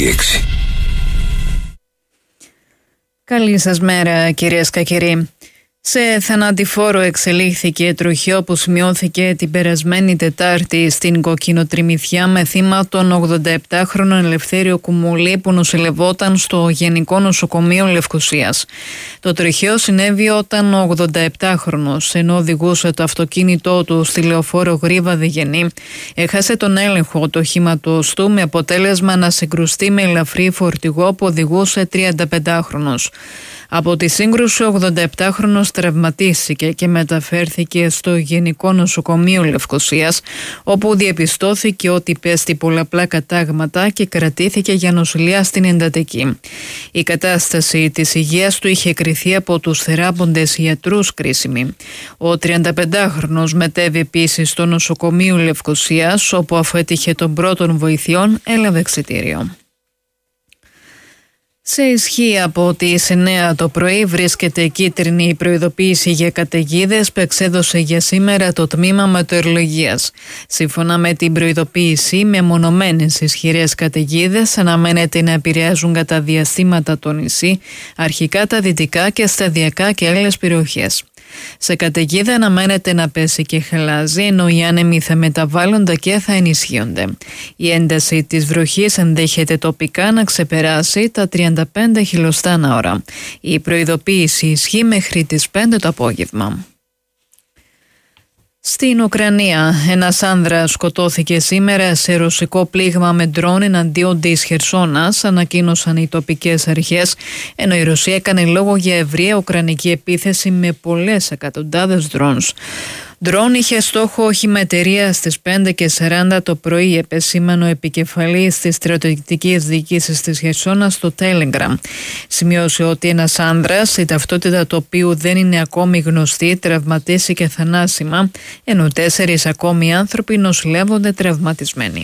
Καλή σας μέρα, κυρίες και κύριοι. Σε θανατηφόρο εξελίχθηκε τροχαίο που σημειώθηκε την περασμένη Τετάρτη στην Κοκκινοτριμηθιά με θύμα τον 87χρονο Ελευθέριο Κουμουλή που νοσηλευόταν στο Γενικό Νοσοκομείο Λευκωσίας. Το τροχαίο συνέβη όταν ο 87χρονος, ενώ οδηγούσε το αυτοκίνητό του στη λεωφόρο Γρίβα Διγενή, έχασε τον έλεγχο του οχήματος του με αποτέλεσμα να συγκρουστεί με ελαφρύ φορτηγό που οδηγούσε 35χρονος. Από τη σύγκρουση ο 87χρονος τραυματίστηκε και μεταφέρθηκε στο Γενικό Νοσοκομείο Λευκωσίας, όπου διαπιστώθηκε ότι πέστη πολλαπλά κατάγματα και κρατήθηκε για νοσηλεία στην εντατική. Η κατάσταση της υγείας του είχε κριθεί από τους θεράποντες ιατρούς κρίσιμη. Ο 35χρονος μετέβη επίσης στο νοσοκομείο Λευκωσίας, όπου αφού έτυχε των πρώτων βοηθειών έλαβε εξιτήριο. Σε ισχύ από τις 9 το πρωί βρίσκεται κίτρινη η προειδοποίηση για καταιγίδες που εξέδωσε για σήμερα το Τμήμα Μετεωρολογίας. Σύμφωνα με την προειδοποίηση, μεμονωμένες ισχυρές καταιγίδες αναμένεται να επηρεάζουν κατά διαστήματα το νησί, αρχικά τα δυτικά και σταδιακά και άλλες περιοχές. Σε καταιγίδα αναμένεται να πέσει και χαλάζει, ενώ οι άνεμοι θα μεταβάλλονται και θα ενισχύονται. Η ένταση της βροχής ενδέχεται τοπικά να ξεπεράσει τα 35 χιλιοστά ανά ώρα. Η προειδοποίηση ισχύει μέχρι τις 5 το απόγευμα. Στην Ουκρανία, ένας άνδρας σκοτώθηκε σήμερα σε ρωσικό πλήγμα με ντρόν εναντίον της Χερσόνας, ανακοίνωσαν οι τοπικές αρχές, ενώ η Ρωσία έκανε λόγο για ευρεία ουκρανική επίθεση με πολλές εκατοντάδες ντρόνς. Ντρόν είχε στόχο οχηματερία στις 5:40 το πρωί, επεσήμανε ο επικεφαλής της στρατιωτικής διοίκησης της Χερσόνας στο Telegram. Σημειώσε ότι ένας άνδρας, η ταυτότητα του οποίου δεν είναι ακόμη γνωστή, τραυματίστηκε θανάσιμα, ενώ 4 ακόμη άνθρωποι νοσηλεύονται τραυματισμένοι.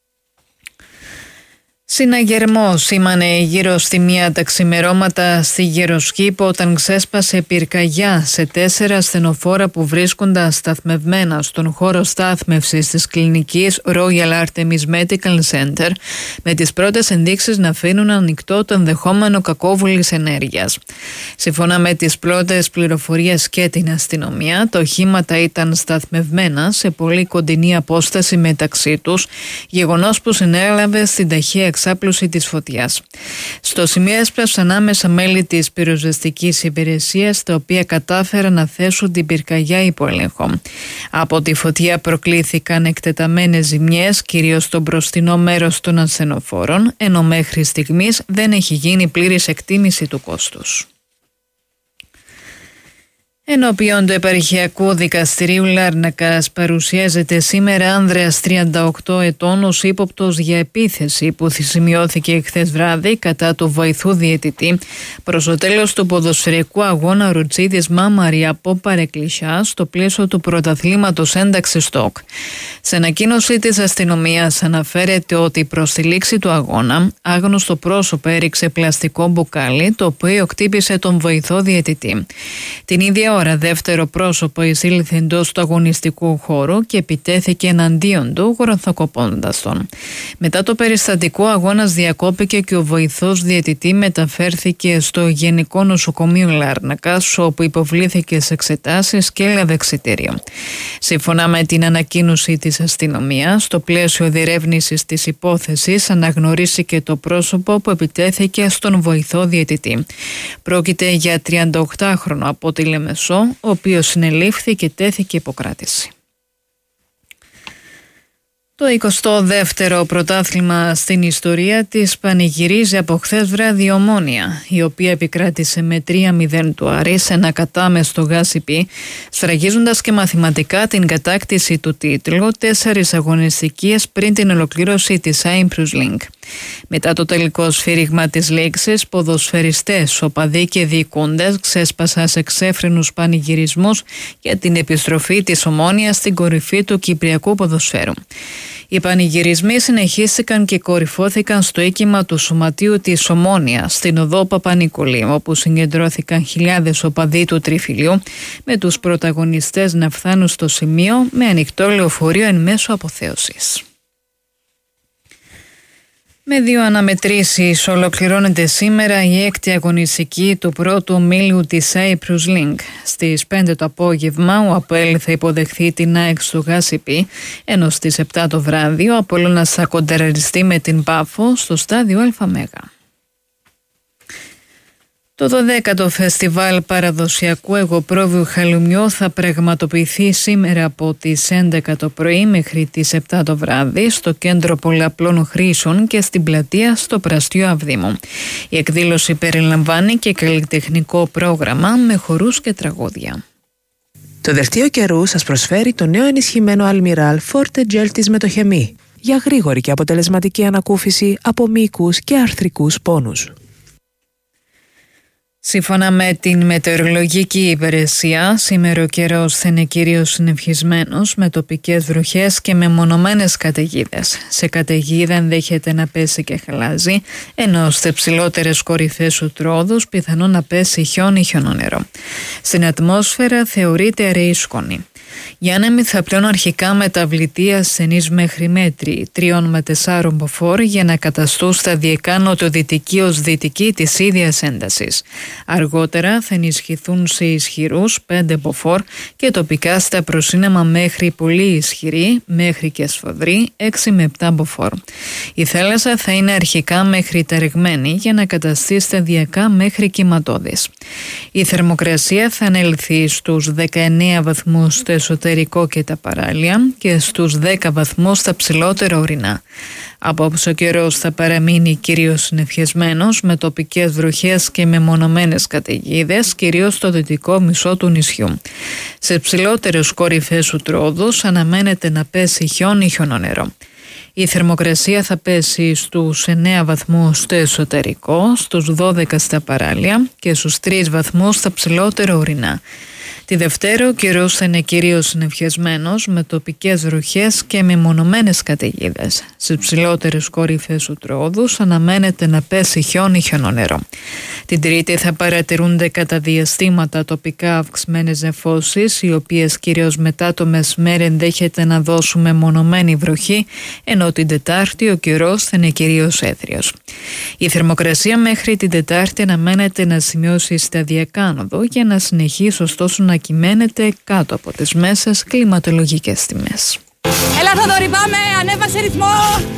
Συναγερμό σήμανε γύρω στη 1 τα ξημερώματα στη Γεροσκήπο όταν ξέσπασε πυρκαγιά σε 4 ασθενοφόρα που βρίσκονταν σταθμευμένα στον χώρο στάθμευσης της κλινικής Royal Artemis Medical Center, με τις πρώτες ενδείξεις να αφήνουν ανοιχτό το ενδεχόμενο κακόβουλης ενέργειας. Σύμφωνα με τις πρώτες πληροφορίες και την αστυνομία, τα οχήματα ήταν σταθμευμένα σε πολύ κοντινή απόσταση μεταξύ τους, γεγονός που συνέλαβε στην ταχεία εξάπλωση της φωτιάς. Στο σημείο έσπρασαν άμεσα μέλη της πυροσβεστικής υπηρεσίας, τα οποία κατάφεραν να θέσουν την πυρκαγιά υπό έλεγχο. Από τη φωτιά προκλήθηκαν εκτεταμένες ζημιές, κυρίως στο μπροστινό μέρος των ασθενοφόρων, ενώ μέχρι στιγμής δεν έχει γίνει πλήρης εκτίμηση του κόστους. Ενώπιον του Επαρχιακού Δικαστηρίου Λάρνακας παρουσιάζεται σήμερα άνδρας 38 ετών ως ύποπτος για επίθεση που σημειώθηκε χθες βράδυ κατά του βοηθού διαιτητή προς το τέλος του ποδοσφαιρικού αγώνα Ρουτσίδης Μάμαρη από Παρεκκλησιά στο πλαίσιο του πρωταθλήματος ένταξης ΣΤΟΚ. Σε ανακοίνωση της αστυνομίας αναφέρεται ότι προς τη λήξη του αγώνα άγνωστο πρόσωπο έριξε πλαστικό μπουκάλι, το οποίο χτύπησε τον βοηθό διαιτητή. Την ίδια ώρα δεύτερο πρόσωπο εισήλθε εντός του αγωνιστικού χώρου και επιτέθηκε εναντίον του, γροθοκοπώντας τον. Μετά το περιστατικό, ο αγώνας διακόπηκε και ο βοηθός διαιτητή μεταφέρθηκε στο Γενικό Νοσοκομείο Λάρνακας, όπου υποβλήθηκε σε εξετάσεις και έλαβε εξιτήριο. Σύμφωνα με την ανακοίνωση της αστυνομίας, στο πλαίσιο διερεύνησης της υπόθεσης αναγνωρίστηκε το πρόσωπο που επιτέθηκε στον βοηθό διαιτητή. Πρόκειται για 38χρονο από τη Λεμεσό, ο οποίος συνελήφθη και τέθηκε υποκράτηση. Το 22ο πρωτάθλημα στην ιστορία της πανηγυρίζει από χθες βράδυ η Ομόνοια, η οποία επικράτησε με 3-0 του Άρη σε ένα κατάμεστο Γάσιπι, σφραγίζοντας και μαθηματικά την κατάκτηση του τίτλου 4 αγωνιστικές πριν την ολοκλήρωση της Cyprus League. Μετά το τελικό σφύριγμα της λήξης, ποδοσφαιριστές, οπαδοί και διοικούντες ξέσπασαν σε ξέφρενους πανηγυρισμούς για την επιστροφή της Ομόνοιας στην κορυφή του κυπριακού ποδοσφαίρου. Οι πανηγυρισμοί συνεχίστηκαν και κορυφώθηκαν στο οίκημα του Σωματείου της Ομόνοιας στην οδό Παπα-Νικολή, όπου συγκεντρώθηκαν χιλιάδες οπαδοί του Τριφυλιού, με τους πρωταγωνιστές να φτάνουν στο σημείο με ανοιχτό λεωφορείο εν μέσω αποθέωσης. Με 2 αναμετρήσεις ολοκληρώνεται σήμερα η 6η αγωνιστική του πρώτου ομίλου της Cyprus Link. Στις 5 το απόγευμα ο ΑΠΟΕΛ θα υποδεχθεί την ΑΕΚ στο Γάσιπι, ενώ στις 7 το βράδυ ο Απόλλωνας θα κοντεραριστεί με την Πάφο στο στάδιο ΑΜΕΓΑ. Το 12ο Φεστιβάλ Παραδοσιακού Εγωπρόβιου Χαλουμιού θα πραγματοποιηθεί σήμερα από τις 11 το πρωί μέχρι τις 7 το βράδυ στο Κέντρο Πολλαπλών Χρήσεων και στην πλατεία στο Πραστείο Αυδήμου. Η εκδήλωση περιλαμβάνει και καλλιτεχνικό πρόγραμμα με χορούς και τραγούδια. Το δελτίο καιρού σας προσφέρει το νέο ενισχυμένο Αλμιράλ Forte Gel της Μετοχεμή για γρήγορη και αποτελεσματική ανακούφιση από μυϊκούς και αρθρικούς πόνους. Σύμφωνα με την μετεωρολογική υπηρεσία, σήμερα ο καιρός θα είναι κυρίως συννεφισμένος με τοπικές βροχές και μεμονωμένες καταιγίδες. Σε καταιγίδα ενδέχεται να πέσει και χαλάζι, ενώ σε ψηλότερες κορυφές του τρόδους πιθανόν να πέσει χιόνι ή χιονόνερο. Στην ατμόσφαιρα θεωρείται αραιή σκόνη. Οι άνεμοι θα πλέον αρχικά μεταβλητή ασθενείς μέχρι μέτρη 3 με 4 μποφόρ για να καταστούν σταδιακά νοτιοδυτική ως δυτική της ίδιας έντασης. Αργότερα θα ενισχυθούν σε ισχυρούς 5 μποφόρ και τοπικά στα προσύνεμα μέχρι πολύ ισχυρή μέχρι και σφοδρή 6 με 7 μποφόρ. Η θάλασσα θα είναι αρχικά μέχρι ταρεγμένη για να καταστεί σταδιακά μέχρι κυματώδης. Η θερμοκρασία θα ανέλθει στους 19 βαθμούς στο εσωτερικό και τα παράλια και στους 10 βαθμούς στα ψηλότερα ορεινά. Απόψε ο καιρός θα παραμείνει κυρίως συννεφιασμένος με τοπικές βροχές και μεμονωμένες καταιγίδες, κυρίως στο δυτικό μισό του νησιού. Σε ψηλότερες κορυφές του τρόδους αναμένεται να πέσει χιόνι ή χιονόνερο. Η θερμοκρασία θα πέσει στους 9 βαθμούς στο εσωτερικό, στους 12 στα παράλια και στους 3 βαθμούς στα ψηλότερα ορεινά. Τη Δευτέρα ο καιρός θα είναι κυρίως συννεφιασμένος με τοπικές βροχές και μεμονωμένες καταιγίδες. Στις ψηλότερες κορυφές του τρόδους αναμένεται να πέσει χιόνι ή χιονόνερο. Την Τρίτη θα παρατηρούνται κατά διαστήματα τοπικά αυξημένες νεφώσεις, οι οποίες κυρίως μετά το μεσημέρι ενδέχεται να δώσουν μεμονωμένη βροχή, ενώ την Τετάρτη ο καιρός θα είναι κυρίως έθριος. Η θερμοκρασία μέχρι την Τετάρτη αναμένεται να σημειώσει σταδιακά άνοδο για να συνεχίσει ωστόσο να κυμαίνεται κάτω από τις μέσες κλιματολογικές τιμές. Έλα Θοδωρή, πάμε, ανέβασε ρυθμό!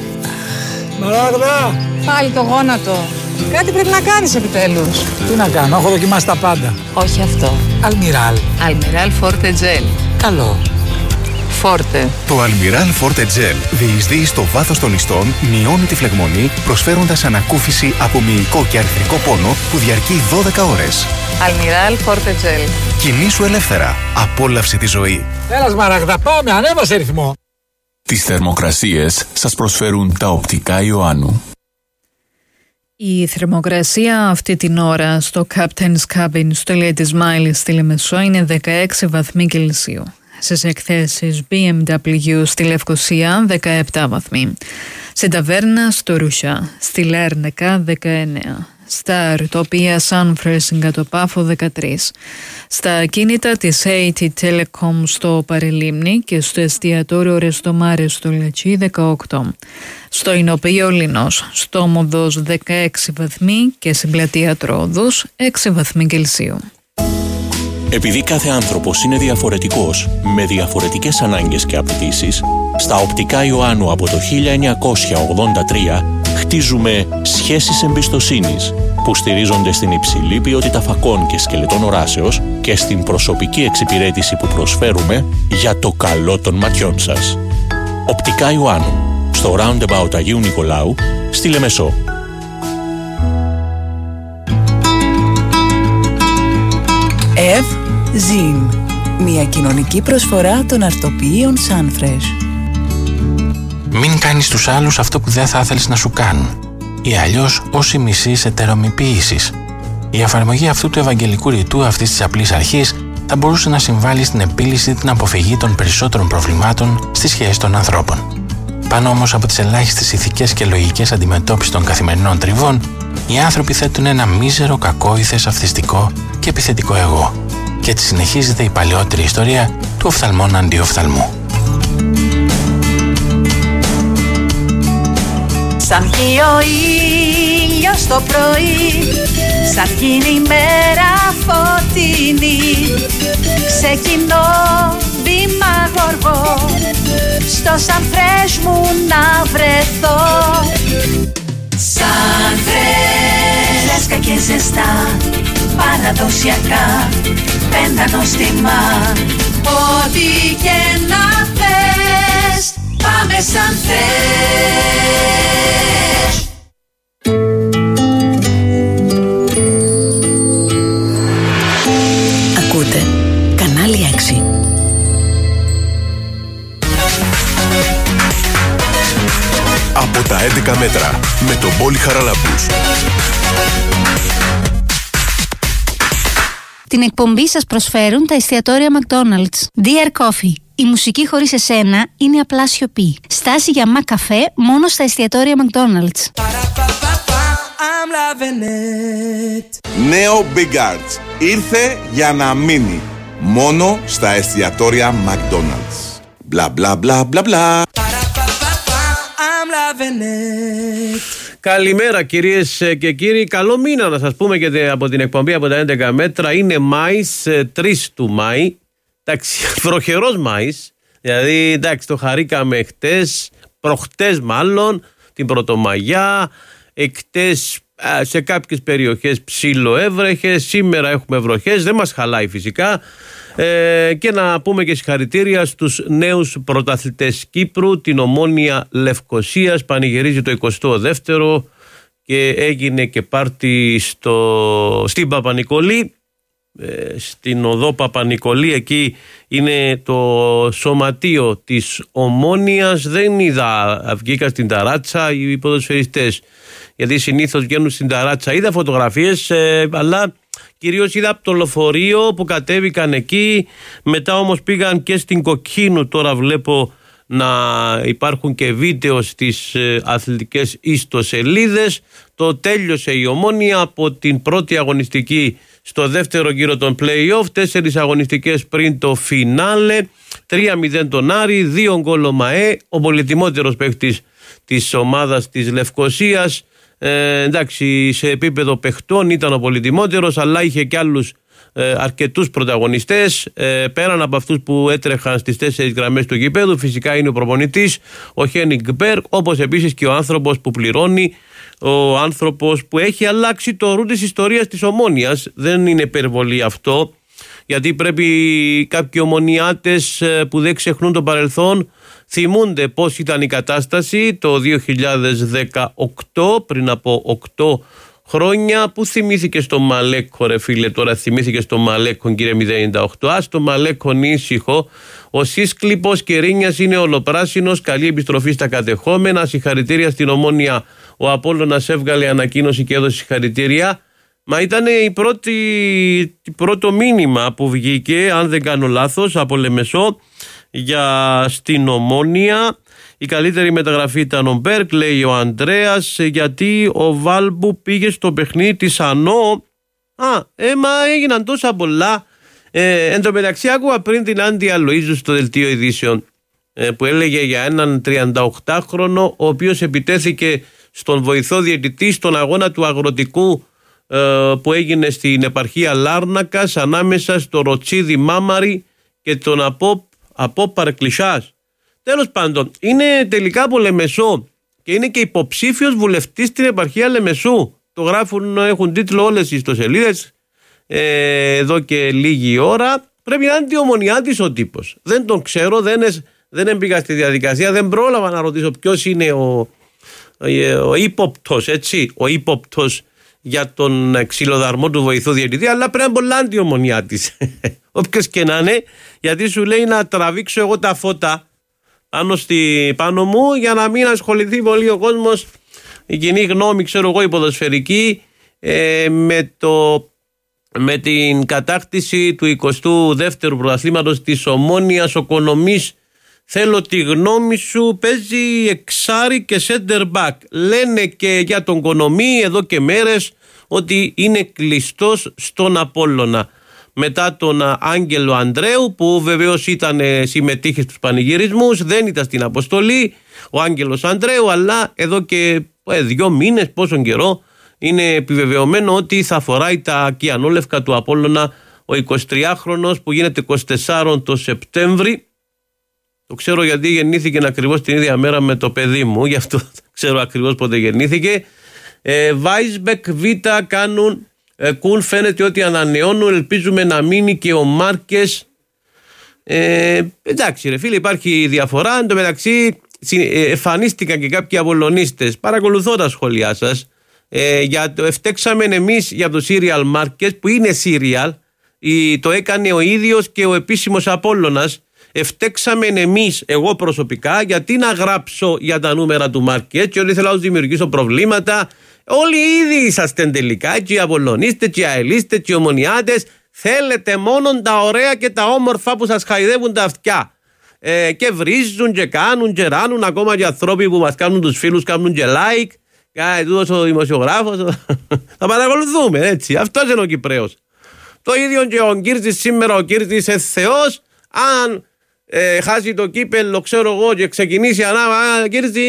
Μαράγδα! Πάλι το γόνατο. Κάτι πρέπει να κάνεις επιτέλους. Τι να κάνω, έχω δοκιμάσει τα πάντα. Όχι αυτό. Αλμιράλ. Αλμιράλ Forte Gel. Καλό. Forte. Το Αλμιράλ Forte Gel διεισδύει στο βάθος των ιστών, μειώνει τη φλεγμονή, προσφέροντας ανακούφιση από μυϊκό και αρθρικό πόνο που διαρκεί 12 ώρες. Αλμιράλ Forte Gel. Κινήσου ελεύθερα. Απόλαυσε τη ζωή. Έλα Μαράγδα, πάμε, ανέβασε ρυθμό. Τις θερμοκρασίες σας προσφέρουν τα οπτικά Ιωάννου. Η θερμοκρασία αυτή την ώρα στο Captain's Cabin στο Ladies Mile στη Λεμεσό είναι 16 βαθμοί Κελσίου. Στις εκθέσεις BMW στη Λευκοσία 17 βαθμοί. Στην Ταβέρνα στο Ρουσιά, στη Λέρνεκα 19. Στα Ρτοπία Sunfresh στην Κατοπάφο 13. Στα ακίνητα της AT Telecom στο Παρελίμνη και στο εστιατόριο Ρεστομάρε στο Λατσί 18. Στο Ινοπείο Λινός, στο Μοδός 16 βαθμοί και στην πλατεία Τρόδους 6 βαθμοί Κελσίου. Επειδή κάθε άνθρωπος είναι διαφορετικός, με διαφορετικές ανάγκες και απαιτήσεις, στα οπτικά Ιωάννου από το 1983 χτίζουμε σχέσεις εμπιστοσύνης που στηρίζονται στην υψηλή ποιότητα φακών και σκελετών οράσεως και στην προσωπική εξυπηρέτηση που προσφέρουμε για το καλό των ματιών σας. Οπτικά Ιωάννου, στο Roundabout Αγίου Νικολάου, στη Λεμεσό. Zin, μια κοινωνική προσφορά των αρτοποιείων Sunfresh. Μην κάνεις τους άλλους αυτό που δεν θα ήθελες να σου κάνουν, ή αλλιώς όσοι μισείς ετερομοιποίησης. Η εφαρμογή αυτού του ευαγγελικού ρητού αυτής της απλής αρχής θα μπορούσε να συμβάλλει στην επίλυση ή την αποφυγή των περισσότερων προβλημάτων στις σχέσεις των ανθρώπων. Πάνω όμως από τις ελάχιστες ηθικές και λογικές αντιμετώπισης των καθημερινών τριβών, οι άνθρωποι θέτουν ένα μίζερο, κακόηθες, αυθιστικό και επιθετικό εγώ. Και έτσι συνεχίζεται η παλαιότερη ιστορία του οφθαλμών αντί οφθαλμού. Σαν βγει ο ήλιος το πρωί, σαν γίνει η μέρα φωτεινή, ξεκινώ βήμα γοργό, στο Σαν Φρέσ μου να βρεθώ. Σαν Φρέσ, φρέσκα και ζεστά, παραδοσιακά, πέντα νόστιμα, ό,τι και να θες, πάμε Σαν Φρέσ. Ακούτε Κανάλι 6. Από τα 11 μέτρα με τον Πόλη Χαραλάμπους. Την εκπομπή σας προσφέρουν τα εστιατόρια McDonald's. Dear Coffee. Η μουσική χωρίς εσένα είναι απλά σιωπή. Στάση για McCafe μόνο στα εστιατόρια McDonald's. Νέο Big Arts. Ήρθε για να μείνει. Μόνο στα εστιατόρια McDonald's. Μπλα μπλα μπλα μπλα μπλα. Καλημέρα κυρίες και κύριοι. Καλό μήνα να σας πούμε και από την εκπομπή από τα 11 μέτρα. Είναι Μάης, 3 του Μάη. Εντάξει, βροχερός Μάης. Δηλαδή, εντάξει, το χαρήκαμε χτες, προχτές μάλλον, την Πρωτομαγιά. Εκτές σε κάποιες περιοχές ψιλοέβρεχες. Σήμερα έχουμε βροχές, δεν μας χαλάει φυσικά. Και να πούμε και συγχαρητήρια στους νέους πρωταθλητές Κύπρου, την Ομόνοια Λευκωσίας, πανηγυρίζει το 22ο και έγινε και πάρτι στην Παπα-Νικολή, στην οδό Παπα-Νικολή. Εκεί είναι το σωματείο της Ομόνοιας. Δεν είδα, βγήκα στην ταράτσα οι ποδοσφαιριστές, γιατί συνήθως βγαίνουν στην ταράτσα. Είδα φωτογραφίες, αλλά κυρίως είδα από το λεωφορείο που κατέβηκαν εκεί. Μετά όμως πήγαν και στην Κοκκίνου. Τώρα βλέπω να υπάρχουν και βίντεο στις αθλητικές ιστοσελίδες. Το τέλειωσε η Ομόνοια από την πρώτη αγωνιστική στο δεύτερο γύρο των play-off. 4 αγωνιστικές πριν το φινάλε. 3-0 τον Άρη, 2 γκολ ο ΜΑΕ, ο πολυτιμότερος παίκτης της ομάδας της Λευκωσίας. Εντάξει, σε επίπεδο παιχτών ήταν ο πολυτιμότερος, αλλά είχε και άλλους αρκετούς πρωταγωνιστές, πέραν από αυτούς που έτρεχαν στις 4 γραμμές του γηπέδου. Φυσικά είναι ο προπονητής, ο Χένιγκ Μπέρκ, όπως επίσης και ο άνθρωπος που πληρώνει, ο άνθρωπος που έχει αλλάξει το ρου της ιστορίας της Ομόνοιας. Δεν είναι υπερβολή αυτό, γιατί πρέπει κάποιοι ομονιάτες που δεν ξεχνούν το παρελθόν θυμούνται πώς ήταν η κατάσταση το 2018, πριν από 8 χρόνια, που θυμήθηκε στο Μαλέκο, ρε φίλε, τώρα θυμήθηκε στο Μαλέκο, κύριε 098. Ας το Μαλέκο ήσυχο. Ο Σύσκλιπος Κερίνιας είναι ολοπράσινος. Καλή επιστροφή στα κατεχόμενα. Συγχαρητήρια στην Ομόνοια. Ο Απόλλωνας έβγαλε ανακοίνωση και έδωσε συγχαρητήρια. Μα ήταν πρώτο μήνυμα που βγήκε, αν δεν κάνω λάθος, από Λεμεσό για στην Ομόνοια. Η καλύτερη μεταγραφή ήταν ο Μπέρκ, λέει ο Ανδρέας, γιατί ο Βάλμπου πήγε στο παιχνίδι της Ανώ. Μα έγιναν τόσα πολλά. Εν τω μεταξύ άκουγα πριν την Άντι Αλοΐζου στο δελτίο ειδήσεων, που έλεγε για έναν 38χρονο ο οποίος επιτέθηκε στον βοηθό διαιτητή στον αγώνα του Αγροτικού που έγινε στην επαρχία Λάρνακας ανάμεσα στο Ροτσίδι Μάμαρη και τον Απόπ Παρκλησάς. Τέλος πάντων, είναι τελικά από Λεμεσό και είναι και υποψήφιος βουλευτής στην επαρχία Λεμεσού. Το γράφουν, έχουν τίτλο όλες οι ιστοσελίδες εδώ και λίγη ώρα. Πρέπει να είναι ομονιάτης ο τύπος. Δεν τον ξέρω, δεν έμπηκα στη διαδικασία, δεν πρόλαβα να ρωτήσω ποιος είναι ο ύποπτος, έτσι, ο ύποπτος για τον ξυλοδαρμό του βοηθού διαιτητή, αλλά πρέπει να είναι πολλά αντιομονιάτης. Όποιος και να είναι, γιατί σου λέει να τραβήξω εγώ τα φώτα πάνω μου για να μην ασχοληθεί πολύ ο κόσμος, η κοινή γνώμη, ξέρω εγώ, η ποδοσφαιρική, με την κατάκτηση του 22ου πρωταθλήματος της Ομόνοιας. Ο Κονομής, θέλω τη γνώμη σου, παίζει εξάρι και center back. Λένε και για τον Κονομή εδώ και μέρες ότι είναι κλειστός στον Απόλλωνα. Μετά τον Άγγελο Ανδρέου, που βεβαίως συμμετείχε στους πανηγυρισμούς, δεν ήταν στην αποστολή ο Άγγελος Ανδρέου, αλλά εδώ και 2 μήνες, πόσον καιρό, είναι επιβεβαιωμένο ότι θα φοράει τα κιανόλευκα του Απόλλωνα ο 23χρονος που γίνεται 24 το Σεπτέμβρη. Το ξέρω γιατί γεννήθηκε ακριβώς την ίδια μέρα με το παιδί μου, γι' αυτό ξέρω ακριβώς πότε γεννήθηκε. Βάισμπεκ Β κάνουν Κουν, φαίνεται ότι ανανεώνουν, ελπίζουμε να μείνει και ο Μάρκες. Εντάξει ρε φίλε, υπάρχει διαφορά. Εν τω μεταξύ εμφανίστηκαν και κάποιοι απολωνίστες. Παρακολουθώ τα σχόλιά σας. Φταίξαμε εμείς για το Serial Market που είναι serial. Το έκανε ο ίδιος και ο επίσημος Απόλλωνας. Φταίξαμε εμείς, εγώ προσωπικά, γιατί να γράψω για τα νούμερα του Market και όλοι θέλω να τους δημιουργήσω προβλήματα. Όλοι ήδη είσαστε τελικά, και οι Απόλλωνίστες, και οι αελίστες, και οι ομονιάτες. Θέλετε μόνο τα ωραία και τα όμορφα που σας χαϊδεύουν τα αυτιά. Και βρίζουν και κάνουν και ράνουν, ακόμα και ανθρώποι που μας κάνουν τους φίλους, κάνουν και like. Τούτος ο δημοσιογράφος. Θα παρακολουθούμε, έτσι. Αυτός είναι ο Κυπραίος. Το ίδιο και ο Κύρτζης σήμερα, ο Κύρτζης εθεός, αν χάσει το κύπελλο, ξέρω εγώ, και ξεκινήσει Κύρτζη,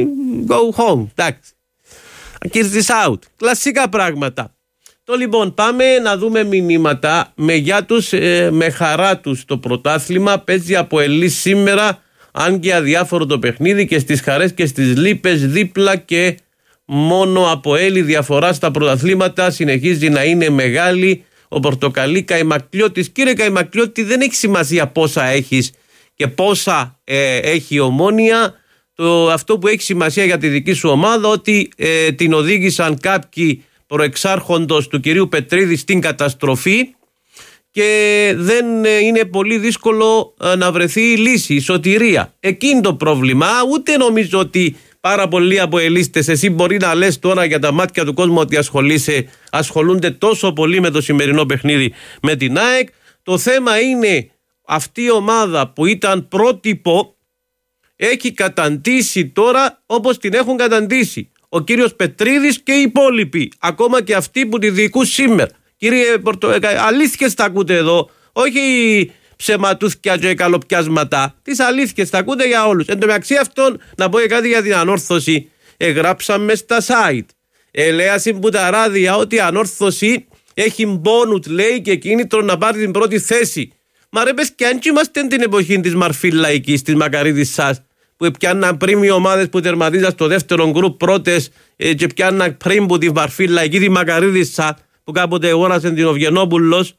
go home. Εντάξει. Κύρτζης out. Κλασικά πράγματα. Λοιπόν, πάμε να δούμε μηνύματα. Με γεια τους, με χαρά τους το πρωτάθλημα. Παίζει από Ελής σήμερα, αν και αδιάφορο το παιχνίδι, και στις χαρές και στις λύπες δίπλα και μόνο από Έλλη. Διαφορά στα πρωταθλήματα συνεχίζει να είναι μεγάλη. Ο Πορτοκαλί Καϊμακλιώτης. Κύριε Καϊμακλιώτη, δεν έχει σημασία πόσα έχεις και πόσα έχει η Ομόνοια. Αυτό που έχει σημασία για τη δική σου ομάδα, ότι την οδήγησαν κάποιοι προεξάρχοντος του κυρίου Πετρίδη στην καταστροφή και δεν είναι πολύ δύσκολο να βρεθεί η λύση, η σωτηρία. Εκείνη το πρόβλημα. Ούτε νομίζω ότι πάρα πολλοί από ελίστες, εσύ μπορεί να λες τώρα για τα μάτια του κόσμου ότι ασχολούνται τόσο πολύ με το σημερινό παιχνίδι με την ΑΕΚ. Το θέμα είναι αυτή η ομάδα που ήταν πρότυπο έχει καταντήσει τώρα όπως την έχουν καταντήσει ο κύριος Πετρίδης και οι υπόλοιποι, ακόμα και αυτοί που τη διοικούν σήμερα. Κύριε αλήθειες τα ακούτε εδώ, όχι ψεματούθκια και καλοπιάσματα. Τις αλήθειες τα ακούτε για όλους. Εν τω μεταξύ αυτόν, να πω κάτι για την ανόρθωση. Γράψαμε στα site. Λέει συμπούταράδια ότι η ανόρθωση έχει μπόνουτ, λέει, και κίνητρο να πάρει την πρώτη θέση. Μα ρε πες, και αν είμαστε την εποχή της Μαρφίλαϊκης, της Μακαρίδης σας, που πιάνναν πριν οι ομάδες που τερματίζαν στο δεύτερο γκρουπ πρώτες και πιάνναν πριν που τη Μαρφίλαϊκή, τη Μακαρίδης σας, που κάποτε αγόρασε την Οβγενόπουλος.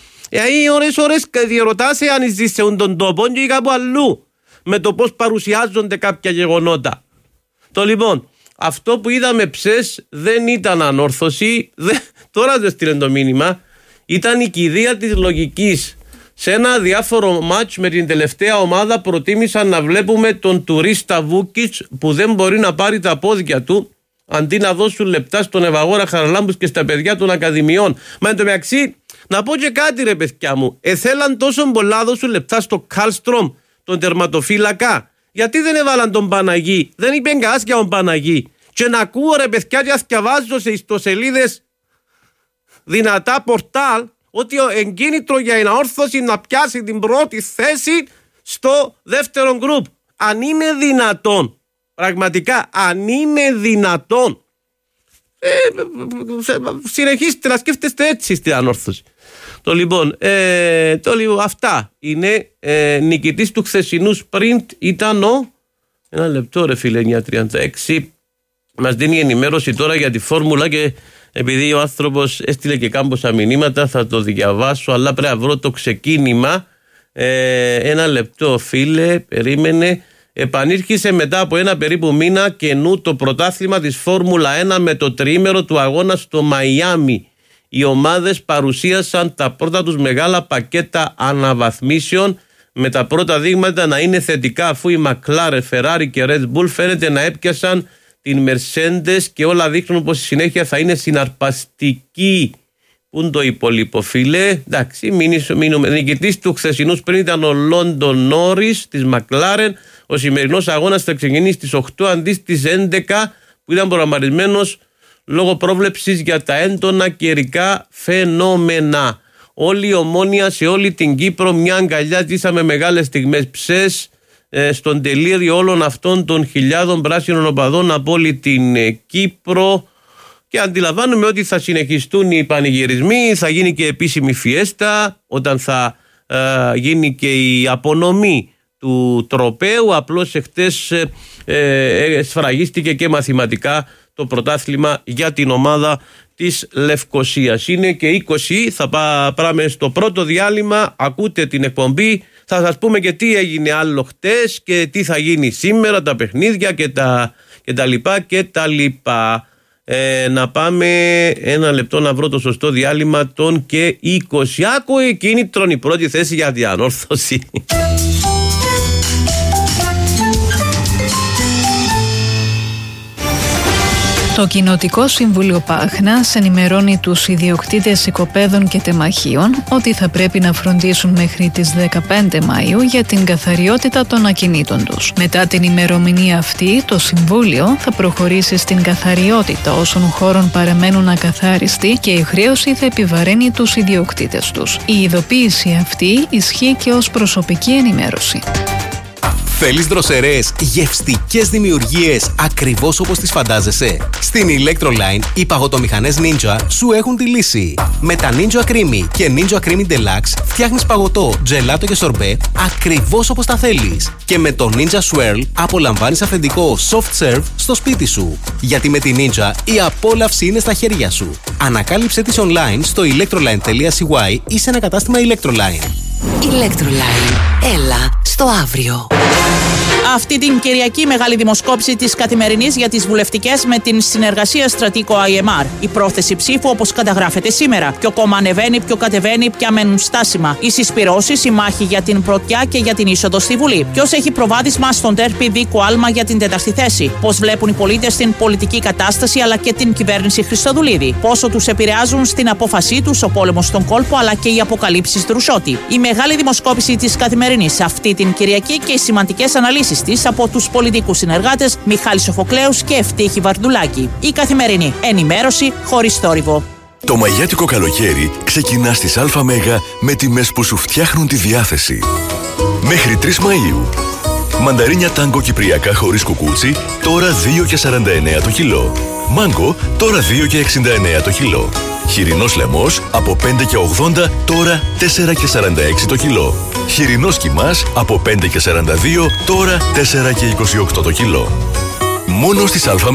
Ώρες διερωτάσαι αν ζεις σε τον τόπο και κάπου αλλού με το πώς παρουσιάζονται κάποια γεγονότα. Λοιπόν, αυτό που είδαμε ψες δεν ήταν ανόρθωση, τώρα δεν στείλε το μήνυμα, ήταν η κηδεία της λογικής. Σε ένα διάφορο μάτς με την τελευταία ομάδα προτίμησαν να βλέπουμε τον τουρίστα Βούκιτς που δεν μπορεί να πάρει τα πόδια του, αντί να δώσουν λεπτά στον Ευαγόρα Χαραλάμπους και στα παιδιά των ακαδημιών. Μα εν τω μεταξύ, να πω και κάτι ρε παιδιά μου, θέλαν τόσο πολλά δώσουν λεπτά στο Κάλστρομ, τον τερματοφύλακα. Γιατί δεν έβαλαν τον Παναγί, δεν είπε κανένας για τον Παναγί. Και να ακούω ρε παιδιά και αθιαβάζω σε ιστοσελίδες δυνατά πορτάλ ότι ο εγκίνητρο για την αόρθωση να πιάσει την πρώτη θέση στο δεύτερο γκρουπ. Αν είναι δυνατόν, πραγματικά, αν είναι δυνατόν, συνεχίστε να σκέφτεστε έτσι στην ανόρθωση. Λοιπόν, αυτά είναι. Νικητής του χθεσινού sprint ήταν ένα λεπτό ρε φίλε, 9:36. Μας δίνει ενημέρωση τώρα για τη φόρμουλα και επειδή ο άνθρωπος έστειλε και κάμποσα μηνύματα θα το διαβάσω, αλλά πρέπει να βρω το ξεκίνημα. Ένα λεπτό φίλε, περίμενε. Επανήρχισε μετά από ένα περίπου μήνα καινού το πρωτάθλημα της Φόρμουλα 1 με το τριήμερο του αγώνα στο Μαϊάμι. Οι ομάδες παρουσίασαν τα πρώτα τους μεγάλα πακέτα αναβαθμίσεων, με τα πρώτα δείγματα να είναι θετικά, αφού οι McLaren, Ferrari και Red Bull φαίνεται να έπιασαν την Mercedes και όλα δείχνουν πως η συνέχεια θα είναι συναρπαστική. Πού είναι το υπόλοιπο φίλε? Εντάξει, μείνουμε. Νικητής του χθεσινού πριν ήταν ο Λόντον Νόρις της McLaren. Ο σημερινός αγώνας θα ξεκινήσει στις 8 αντί στις 11 που ήταν προγραμματισμένος λόγω πρόβλεψης για τα έντονα καιρικά φαινόμενα. Όλη η Ομόνοια σε όλη την Κύπρο μια αγκαλιά, ζήσαμε μεγάλες στιγμές ψες. στον τελείριο όλων αυτών των χιλιάδων πράσινων οπαδών από όλη την Κύπρο, και αντιλαμβάνομαι ότι θα συνεχιστούν οι πανηγυρισμοί, θα γίνει και επίσημη φιέστα όταν θα γίνει και η απονομή του τροπαίου. Απλώς εχτες σφραγίστηκε και μαθηματικά το πρωτάθλημα για την ομάδα της Λευκωσίας. Είναι και 20, θα πάμε στο πρώτο διάλειμμα, ακούτε την εκπομπή, θα σας πούμε και τι έγινε άλλο χτες και τι θα γίνει σήμερα, τα παιχνίδια και τα λοιπά. Να πάμε ένα λεπτό να βρω το σωστό διάλειμμα των και 20. Άκου, εκείνη τρώνε πρώτη θέση για διανόρθωση. Το Κοινοτικό Συμβούλιο Πάχνας ενημερώνει τους ιδιοκτήτες οικοπαίδων και τεμαχίων ότι θα πρέπει να φροντίσουν μέχρι τις 15 Μαΐου για την καθαριότητα των ακινήτων τους. Μετά την ημερομηνία αυτή, το Συμβούλιο θα προχωρήσει στην καθαριότητα όσων χώρων παραμένουν ακαθάριστοι και η χρέωση θα επιβαρύνει τους ιδιοκτήτες τους. Η ειδοποίηση αυτή ισχύει και ως προσωπική ενημέρωση. Θέλεις δροσερές, γευστικές δημιουργίες ακριβώς όπως τις φαντάζεσαι? Στην Electroline, οι παγωτομηχανές Ninja σου έχουν τη λύση. Με τα Ninja Creamy και Ninja Creamy Deluxe φτιάχνεις παγωτό, τζελάτο και σορμπέ ακριβώς όπως τα θέλεις. Και με το Ninja Swirl απολαμβάνεις αυθεντικό soft serve στο σπίτι σου. Γιατί με τη Ninja η απόλαυση είναι στα χέρια σου. Ανακάλυψε τις online στο electroline.cy ή σε ένα κατάστημα Electroline. Electroline. Έλα στο αύριο. Αυτή την Κυριακή μεγάλη δημοσκόπηση της Καθημερινής για τις βουλευτικές με την συνεργασία Στρατίκο IMR. Η πρόθεση ψήφου όπως καταγράφεται σήμερα. Ποιο κόμμα ανεβαίνει, ποιο κατεβαίνει, ποια μένουν στάσιμα. Οι συσπυρώσεις, η μάχη για την πρωτιά και για την είσοδο στη Βουλή. Ποιος έχει προβάδισμα στον τέρπι δίκο άλμα για την 4η θέση. Πώς βλέπουν οι πολίτες την πολιτική κατάσταση αλλά και την κυβέρνηση Χριστοδουλίδη. Πόσο τους επηρεάζουν στην απόφασή τους ο πόλεμος στον κόλπο αλλά και οι αποκαλύψεις Δρουσότη. Η μεγάλη δημοσκόπηση της Καθημερινής αυτή την Κυριακή και οι σημαντικές αναλύσεις της από τους πολιτικούς συνεργάτες Μιχάλη Σοφοκλέους και Ευτύχη Βαρδουλάκη. Η Καθημερινή. Ενημέρωση χωρίς θόρυβο. Το μαγιάτικο καλοκαίρι ξεκινά στις ΑΜ με τιμές που σου φτιάχνουν τη διάθεση. Μέχρι 3 Μαΐου. Μανταρίνια τάγκο κυπριακά χωρίς κουκούτσι, τώρα 2,49 το κιλό. Μάγκο, τώρα 2,69 το κιλό. Χοιρινός λαιμός από 5,80, τώρα 4,46 το κιλό. Χοιρινός κιμάς από 5,42, τώρα 4,28 το κιλό. Μόνο στις ΑΜ.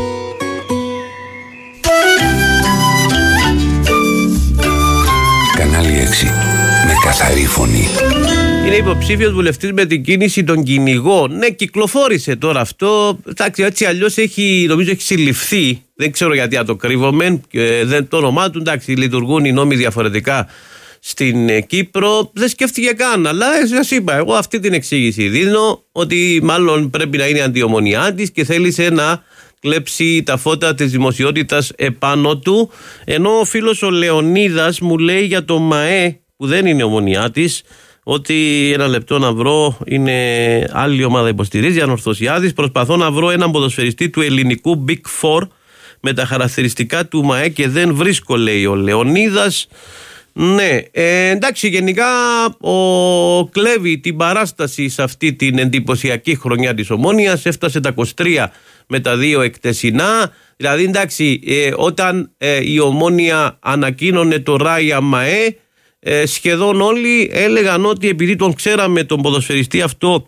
Κανάλι 6. Με καθαρή φωνή. Είναι υποψήφιος βουλευτής με την κίνηση των κυνηγών. Ναι, κυκλοφόρησε τώρα αυτό. Εντάξει, έτσι αλλιώς νομίζω έχει συλληφθεί. Δεν ξέρω γιατί να το κρύβομαι. Δεν το όνομά του. Εντάξει, λειτουργούν οι νόμοι διαφορετικά στην Κύπρο. Δεν σκέφτηκε καν. Αλλά σας είπα, εγώ αυτή την εξήγηση δίνω. Ότι μάλλον πρέπει να είναι αντιομονιάτης και θέλησε να κλέψει τα φώτα της δημοσιότητας επάνω του. Ενώ ο φίλος ο Λεωνίδας μου λέει για το ΜΑΕ, που δεν είναι ομονιάτης, ότι ένα λεπτό να βρω, είναι άλλη ομάδα υποστηρίζει, Ανορθωσιάδης. Προσπαθώ να βρω έναν ποδοσφαιριστή του ελληνικού Big Four με τα χαρακτηριστικά του ΜΑΕ και δεν βρίσκω, λέει ο Λεωνίδας. Ναι, εντάξει, γενικά κλέβει την παράσταση σε αυτή την εντυπωσιακή χρονιά της Ομόνοιας. Έφτασε τα 23 με τα 2 εκτεσινά. Δηλαδή, εντάξει, όταν η Ομόνια ανακοίνωνε το Ράια ΜΑΕ, σχεδόν όλοι έλεγαν ότι επειδή τον ξέραμε τον ποδοσφαιριστή αυτό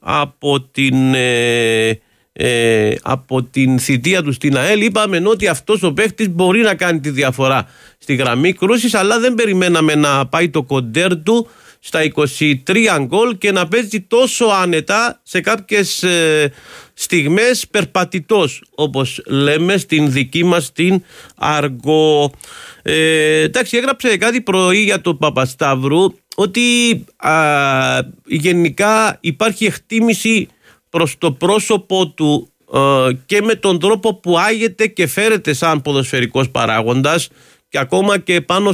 από την θητεία του στην ΑΕΛ, είπαμε ότι αυτός ο παίχτης μπορεί να κάνει τη διαφορά στη γραμμή κρούσης, αλλά δεν περιμέναμε να πάει το κοντέρ του στα 23 γκολ και να παίζει τόσο άνετα σε κάποιες στιγμές, περπατητός όπως λέμε στην δική μας την αργό. Εντάξει, έγραψε κάτι πρωί για τον Παπασταύρου ότι γενικά υπάρχει εκτίμηση προς το πρόσωπο του και με τον τρόπο που άγεται και φέρεται σαν ποδοσφαιρικός παράγοντας και ακόμα και πάνω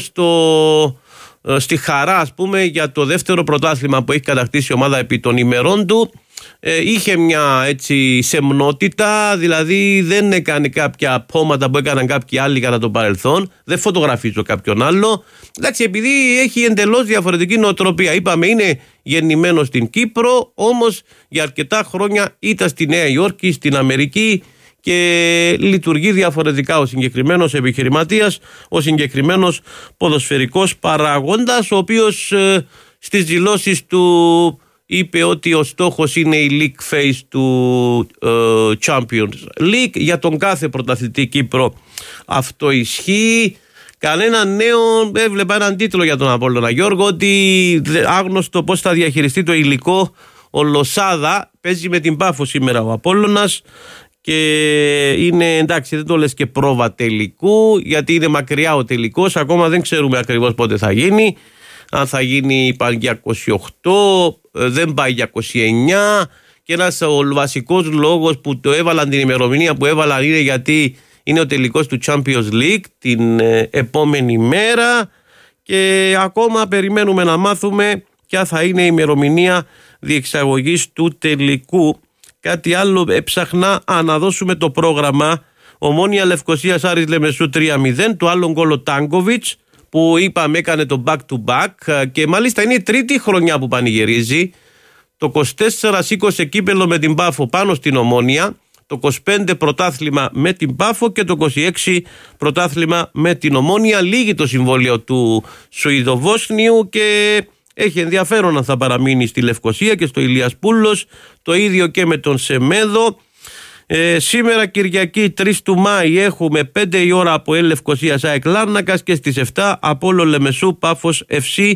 στη χαρά, ας πούμε, για το δεύτερο πρωτάθλημα που έχει κατακτήσει η ομάδα επί των ημερών του. είχε μια έτσι σεμνότητα, δηλαδή δεν έκανε κάποια πόματα που έκαναν κάποιοι άλλοι κατά το παρελθόν, δεν φωτογραφίζω κάποιον άλλο. Εντάξει, επειδή έχει εντελώς διαφορετική νοοτροπία. Είπαμε, είναι γεννημένο στην Κύπρο, όμως για αρκετά χρόνια ήταν στη Νέα Υόρκη, στην Αμερική και λειτουργεί διαφορετικά ο συγκεκριμένος επιχειρηματίας, ο συγκεκριμένος ποδοσφαιρικός παράγοντας, ο οποίος στις δηλώσεις του είπε ότι ο στόχος είναι η League Phase του Champions League. Για τον κάθε πρωταθλητή Κύπρο αυτό ισχύει. Κανένα νέο, έβλεπα έναν τίτλο για τον Απόλλωνα Γιώργο, ότι άγνωστο πώς θα διαχειριστεί το υλικό ο Λοσάδα. Παίζει με την Πάφο σήμερα ο Απόλλωνας και είναι, εντάξει, δεν το λες και πρόβα τελικού, γιατί είναι μακριά ο τελικός, ακόμα δεν ξέρουμε ακριβώς πότε θα γίνει. Αν θα γίνει για 28, δεν πάει για 29, και ένας ο βασικός λόγος που το έβαλαν, την ημερομηνία που έβαλαν, είναι γιατί είναι ο τελικός του Champions League την επόμενη μέρα και ακόμα περιμένουμε να μάθουμε ποια θα είναι η ημερομηνία διεξαγωγής του τελικού. Κάτι άλλο έψαχνα, να δώσουμε το πρόγραμμα. Ομόνοια Λευκωσίας Άρης Λεμεσού 3-0, το άλλο γκολ ο Τάνκοβιτς, που είπαμε έκανε το back to back και μάλιστα είναι η τρίτη χρονιά που πανηγυρίζει. Το 24 σήκωσε κύπελο με την Πάφο πάνω στην Ομόνοια, το 25 πρωτάθλημα με την Πάφο και το 26 πρωτάθλημα με την Ομόνοια. Λύγει το συμβόλαιο του Σουηδοβόσνιου και έχει ενδιαφέρον αν θα παραμείνει στη Λευκωσία και στο Ηλίας Πούλος, το ίδιο και με τον Σεμέδο. Σήμερα Κυριακή 3 του Μάη έχουμε 5 η ώρα από Λευκωσίας ΑΕΚ Λάρνακας και στις 7 Απόλλων Λεμεσού Πάφος FC.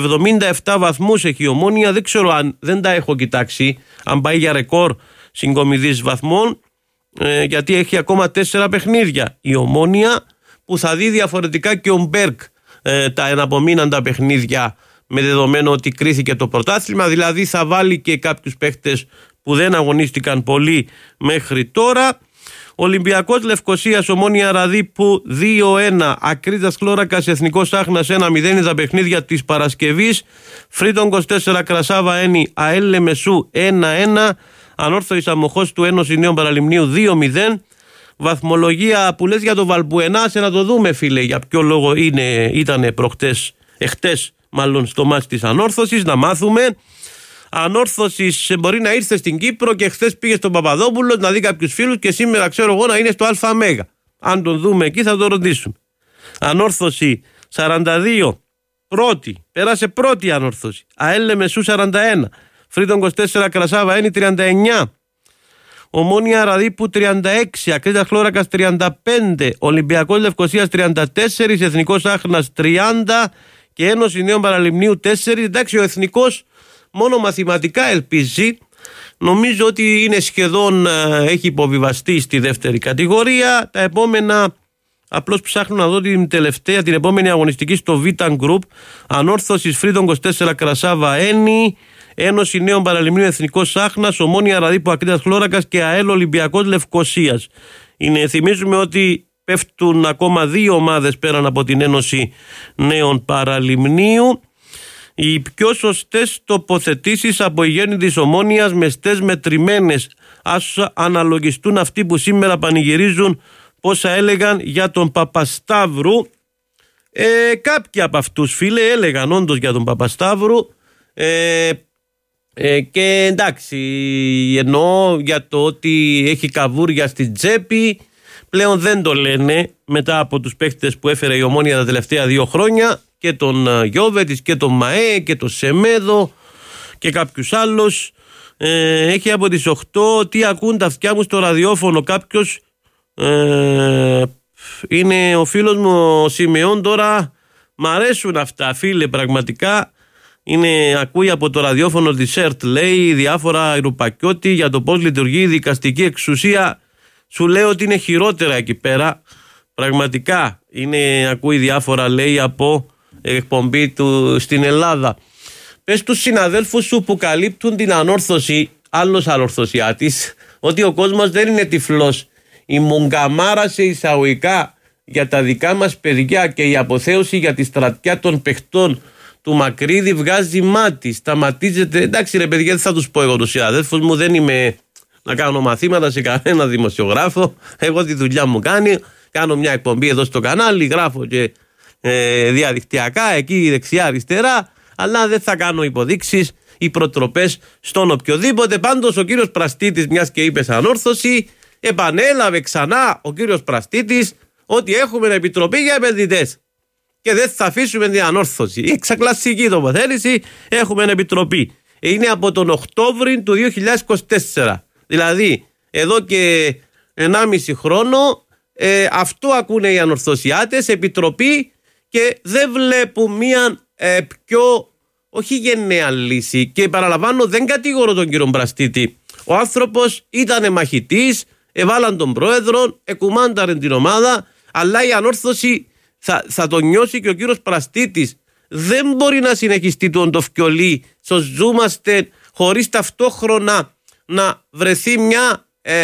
77 βαθμούς έχει η Ομόνοια, δεν ξέρω αν, δεν τα έχω κοιτάξει, αν πάει για ρεκόρ συγκομιδής βαθμών, γιατί έχει ακόμα 4 παιχνίδια η Ομόνοια, που θα δει διαφορετικά και ο Μπέρκ τα εναπομείναντα παιχνίδια, με δεδομένο ότι κρίθηκε το πρωτάθλημα, δηλαδή θα βάλει και κάποιους παίχτες που δεν αγωνίστηκαν πολύ μέχρι τώρα. Ολυμπιακός Λευκωσίας Ομόνοια Ραδίππου 2-1, Ακρίτας Χλώρακας Εθνικός Άχνας 1-0 τα παιχνίδια της Παρασκευής. Φρύτον 24 Κρασάβα Ένι ΑΕΛ Λεμεσού 1-1, Ανόρθωης Αμοχώς του Ένωση Νέων Παραλιμνίου 2-0. Βαθμολογία που λες για το Βαλμπουενά, σε να το δούμε φίλε, για ποιο λόγο ήταν εχτες μάλλον στο μάτς της Ανόρθωσης, να μάθουμε. Ανόρθωσης μπορεί να ήρθε στην Κύπρο και χθες πήγε στον Παπαδόπουλο να δει κάποιους φίλους και σήμερα ξέρω εγώ να είναι στο ΑΜΕΓΑ. Αν τον δούμε εκεί θα το ρωτήσουμε. Ανόρθωση 42, πρώτη, πέρασε πρώτη Ανόρθωση. ΑΕΛ Λεμεσού 41, Φρύτον 24 Κρασάβα Ένι 39, Ομόνοια Ραδίππου 36, Ακρίτας Χλώρακας 35, Ολυμπιακός Λευκωσίας 34, Εθνικός Άχνας 30 και Ένωση Νέων Παραλιμνίου 4. Εντάξει, ο Εθνικός μόνο μαθηματικά ελπίζει. Νομίζω ότι είναι σχεδόν, έχει υποβιβαστεί στη δεύτερη κατηγορία. Τα επόμενα, απλώς ψάχνω να δω την επόμενη αγωνιστική στο Vita Group. Ανόρθωσης Φρύτον 24 Κρασάβα Ένι, Ένωση Νέων Παραλιμνίου Εθνικός Άχνας, Ομόνοια Ραδίππου Ακρίτας Χλώρακας και ΑΕΛ Ολυμπιακός Λευκωσίας. Θυμίζουμε ότι πέφτουν ακόμα 2 ομάδες πέραν από την Ένωση Νέων Παραλιμνίου. Οι πιο σωστές τοποθετήσεις από η γέννη της Ομόνοιας, μεστές μετρημένες, ας αναλογιστούν αυτοί που σήμερα πανηγυρίζουν πόσα έλεγαν για τον Παπασταύρου. Κάποιοι από αυτούς φίλε έλεγαν όντως για τον Παπασταύρου, και εντάξει, εννοώ για το ότι έχει καβούρια στην τσέπη. Πλέον δεν το λένε μετά από τους παίχτες που έφερε η Ομόνοια τα τελευταία 2 χρόνια, και τον Γιώβετης και τον Μαέ και τον Σεμέδο και κάποιους άλλους. Έχει από τις 8, τι ακούν τα αυτιά μου στο ραδιόφωνο κάποιος, είναι ο φίλος μου ο Σιμεών τώρα. Μ' αρέσουν αυτά φίλε, πραγματικά. Ακούει από το ραδιόφωνο της ΕΡΤ, λέει διάφορα ρουπακιώτη για το πώς λειτουργεί η δικαστική εξουσία. Σου λέω ότι είναι χειρότερα εκεί πέρα. Πραγματικά ακούει διάφορα, λέει, από εκπομπή του στην Ελλάδα. Πες τους συναδέλφους σου που καλύπτουν την Ανόρθωση, άλλος ανορθωσιάτης, ότι ο κόσμος δεν είναι τυφλός. Η μουγκαμάρα σε εισαγωγικά για τα δικά μας παιδιά και η αποθέωση για τη στρατιά των παιχτών του Μακρύδη βγάζει μάτι, σταματίζεται. Εντάξει ρε παιδιά, δεν θα τους πω εγώ τους αδέρφους μου, δεν είμαι να κάνω μαθήματα σε κανένα δημοσιογράφο. Εγώ τη δουλειά μου κάνω μια εκπομπή εδώ στο κανάλι, γράφω και διαδικτυακά εκεί δεξιά αριστερά, αλλά δεν θα κάνω υποδείξεις ή προτροπές στον οποιοδήποτε. Πάντως ο κύριος Πραστίτης, μιας και είπε ανόρθωση, επανέλαβε ξανά ο κύριος Πραστίτης ότι έχουμε επιτροπή για επενδυτές και δεν θα αφήσουμε την ανόρθωση. Η εξακλασσική τοποθέτηση, έχουμε επιτροπή. Είναι από τον Οκτώβρη του 2024. Δηλαδή εδώ και 1,5 χρόνο αυτό ακούνε οι ανορθωσιάτες, επιτροπή, και δεν βλέπουν μια πιο όχι γενναία λύση. Και παραλαμβάνω, δεν κατηγορώ τον κύριο Πραστίτη. Ο άνθρωπος ήταν μαχητής, εβάλαν τον πρόεδρο, εκουμάνταρεν την ομάδα, αλλά η ανόρθωση θα το νιώσει και ο κύριος Πραστίτης. Δεν μπορεί να συνεχιστεί το φκιολί, σωζούμαστε χωρίς ταυτόχρονα να βρεθεί μια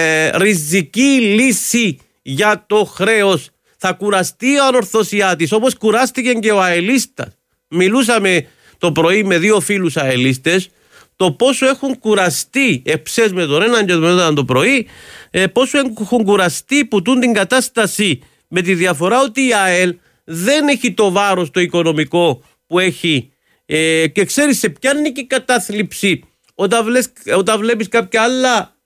ριζική λύση για το χρέος. Θα κουραστεί ο ανορθωσιάτης, όπως κουράστηκε και ο αελίστας. Μιλούσαμε το πρωί με 2 φίλους αελίστες, το πόσο έχουν κουραστεί, εψές με τον έναν και τον έναν το πρωί, πόσο έχουν κουραστεί που τούν την κατάσταση, με τη διαφορά ότι η ΑΕΛ δεν έχει το βάρος το οικονομικό που έχει, και ξέρεις σε ποια είναι και η κατάθλιψη όταν βλέπεις κάποια άλλα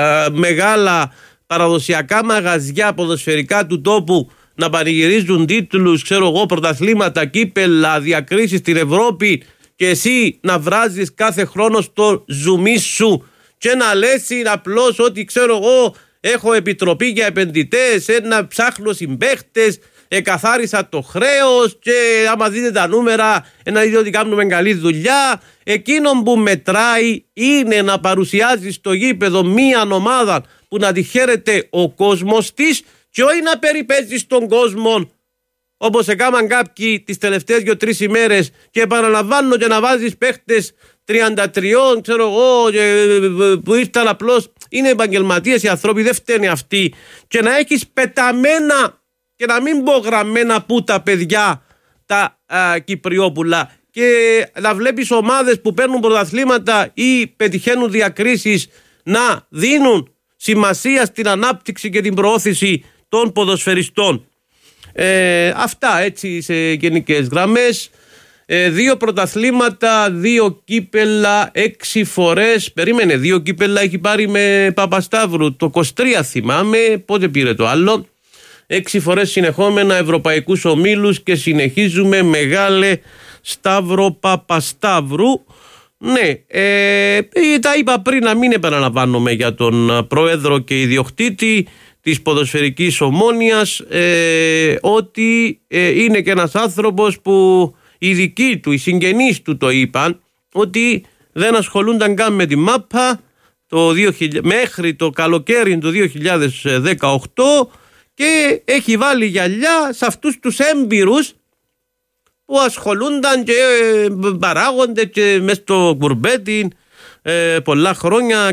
μεγάλα παραδοσιακά μαγαζιά ποδοσφαιρικά του τόπου να πανηγυρίζουν τίτλους, ξέρω εγώ, πρωταθλήματα, κύπελα, διακρίσεις στην Ευρώπη, και εσύ να βράζεις κάθε χρόνο στο ζουμί σου και να λες απλώς ότι ξέρω εγώ έχω επιτροπή για επενδυτές, να ψάχνω συμπαίχτες, εκαθάρισα το χρέος και άμα δείτε τα νούμερα να δείτε ότι κάνουμε καλή δουλειά. Εκείνο που μετράει είναι να παρουσιάζει στο γήπεδο μία ομάδα που να τη χαίρεται ο κόσμος της και όχι να περιπέζει στον κόσμο όπως έκαναν κάποιοι τις τελευταίες 2-3 ημέρες, και επαναλαμβάνω, και να βάζεις παίχτες 33 ξέρω εγώ που ήρθαν απλώς, είναι επαγγελματίες οι άνθρωποι, δεν φταίνε αυτοί, και να έχεις πεταμένα και να μην πω γραμμένα που τα παιδιά τα Κυπριόπουλα, και να βλέπεις ομάδες που παίρνουν πρωταθλήματα ή πετυχαίνουν διακρίσεις να δίνουν σημασία στην ανάπτυξη και την προώθηση των ποδοσφαιριστών. Αυτά έτσι σε γενικές γραμμές. 2 πρωταθλήματα, 2 κύπελα, 6 φορές. Περίμενε, 2 κύπελα έχει πάρει με Παπασταύρου. Το 23 θυμάμαι, πότε πήρε το άλλο. 6 φορές συνεχόμενα ευρωπαϊκούς ομίλους και συνεχίζουμε, μεγάλε Σταύρο Παπασταύρου. Ναι, τα είπα πριν, να μην επαναλαμβάνομαι για τον πρόεδρο και ιδιοκτήτη της ποδοσφαιρικής Ομόνοιας, ότι είναι και ένας άνθρωπος που οι δικοί του, οι συγγενείς του το είπαν, ότι δεν ασχολούνταν καν με τη μάπα μέχρι το καλοκαίρι του 2018, και έχει βάλει γυαλιά σε αυτούς τους έμπειρους που ασχολούνταν και παράγονται και μες στο κουρμπέτι πολλά χρόνια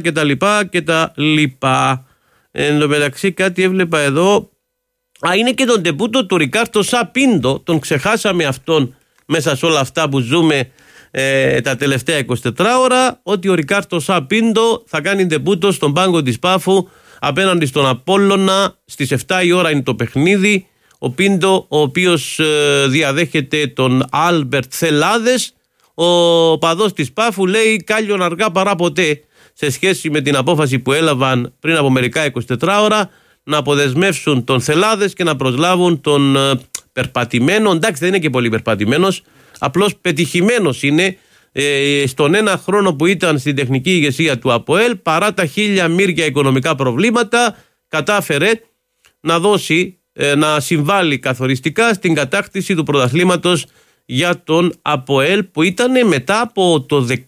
κτλ. Εν τω μεταξύ κάτι έβλεπα εδώ. Είναι και τον τεπούτο του Ρικάρτο Σαπίντο. Τον ξεχάσαμε αυτόν μέσα σε όλα αυτά που ζούμε τα τελευταία 24 ώρα. Ότι ο Ρικάρτο Σαπίντο θα κάνει τεπούτο στον πάγκο της Πάφου απέναντι στον Απόλλωνα. Στις 7 η ώρα είναι το παιχνίδι. Ο Πίντο, ο οποίος διαδέχεται τον Άλμπερτ Θελάδες. Ο παδός της Πάφου λέει κάλλιον αργά παρά ποτέ, σε σχέση με την απόφαση που έλαβαν πριν από μερικά 24 ώρα να αποδεσμεύσουν τον Θελάδες και να προσλάβουν τον περπατημένο, εντάξει δεν είναι και πολύ περπατημένος, απλώς πετυχημένος είναι, στον ένα χρόνο που ήταν στην τεχνική ηγεσία του ΑΠΟΕΛ, παρά τα 1000 μύρια οικονομικά προβλήματα, κατάφερε να δώσει, να συμβάλλει καθοριστικά στην κατάκτηση του πρωταθλήματος για τον ΑΠΟΕΛ, που ήταν μετά από το 19,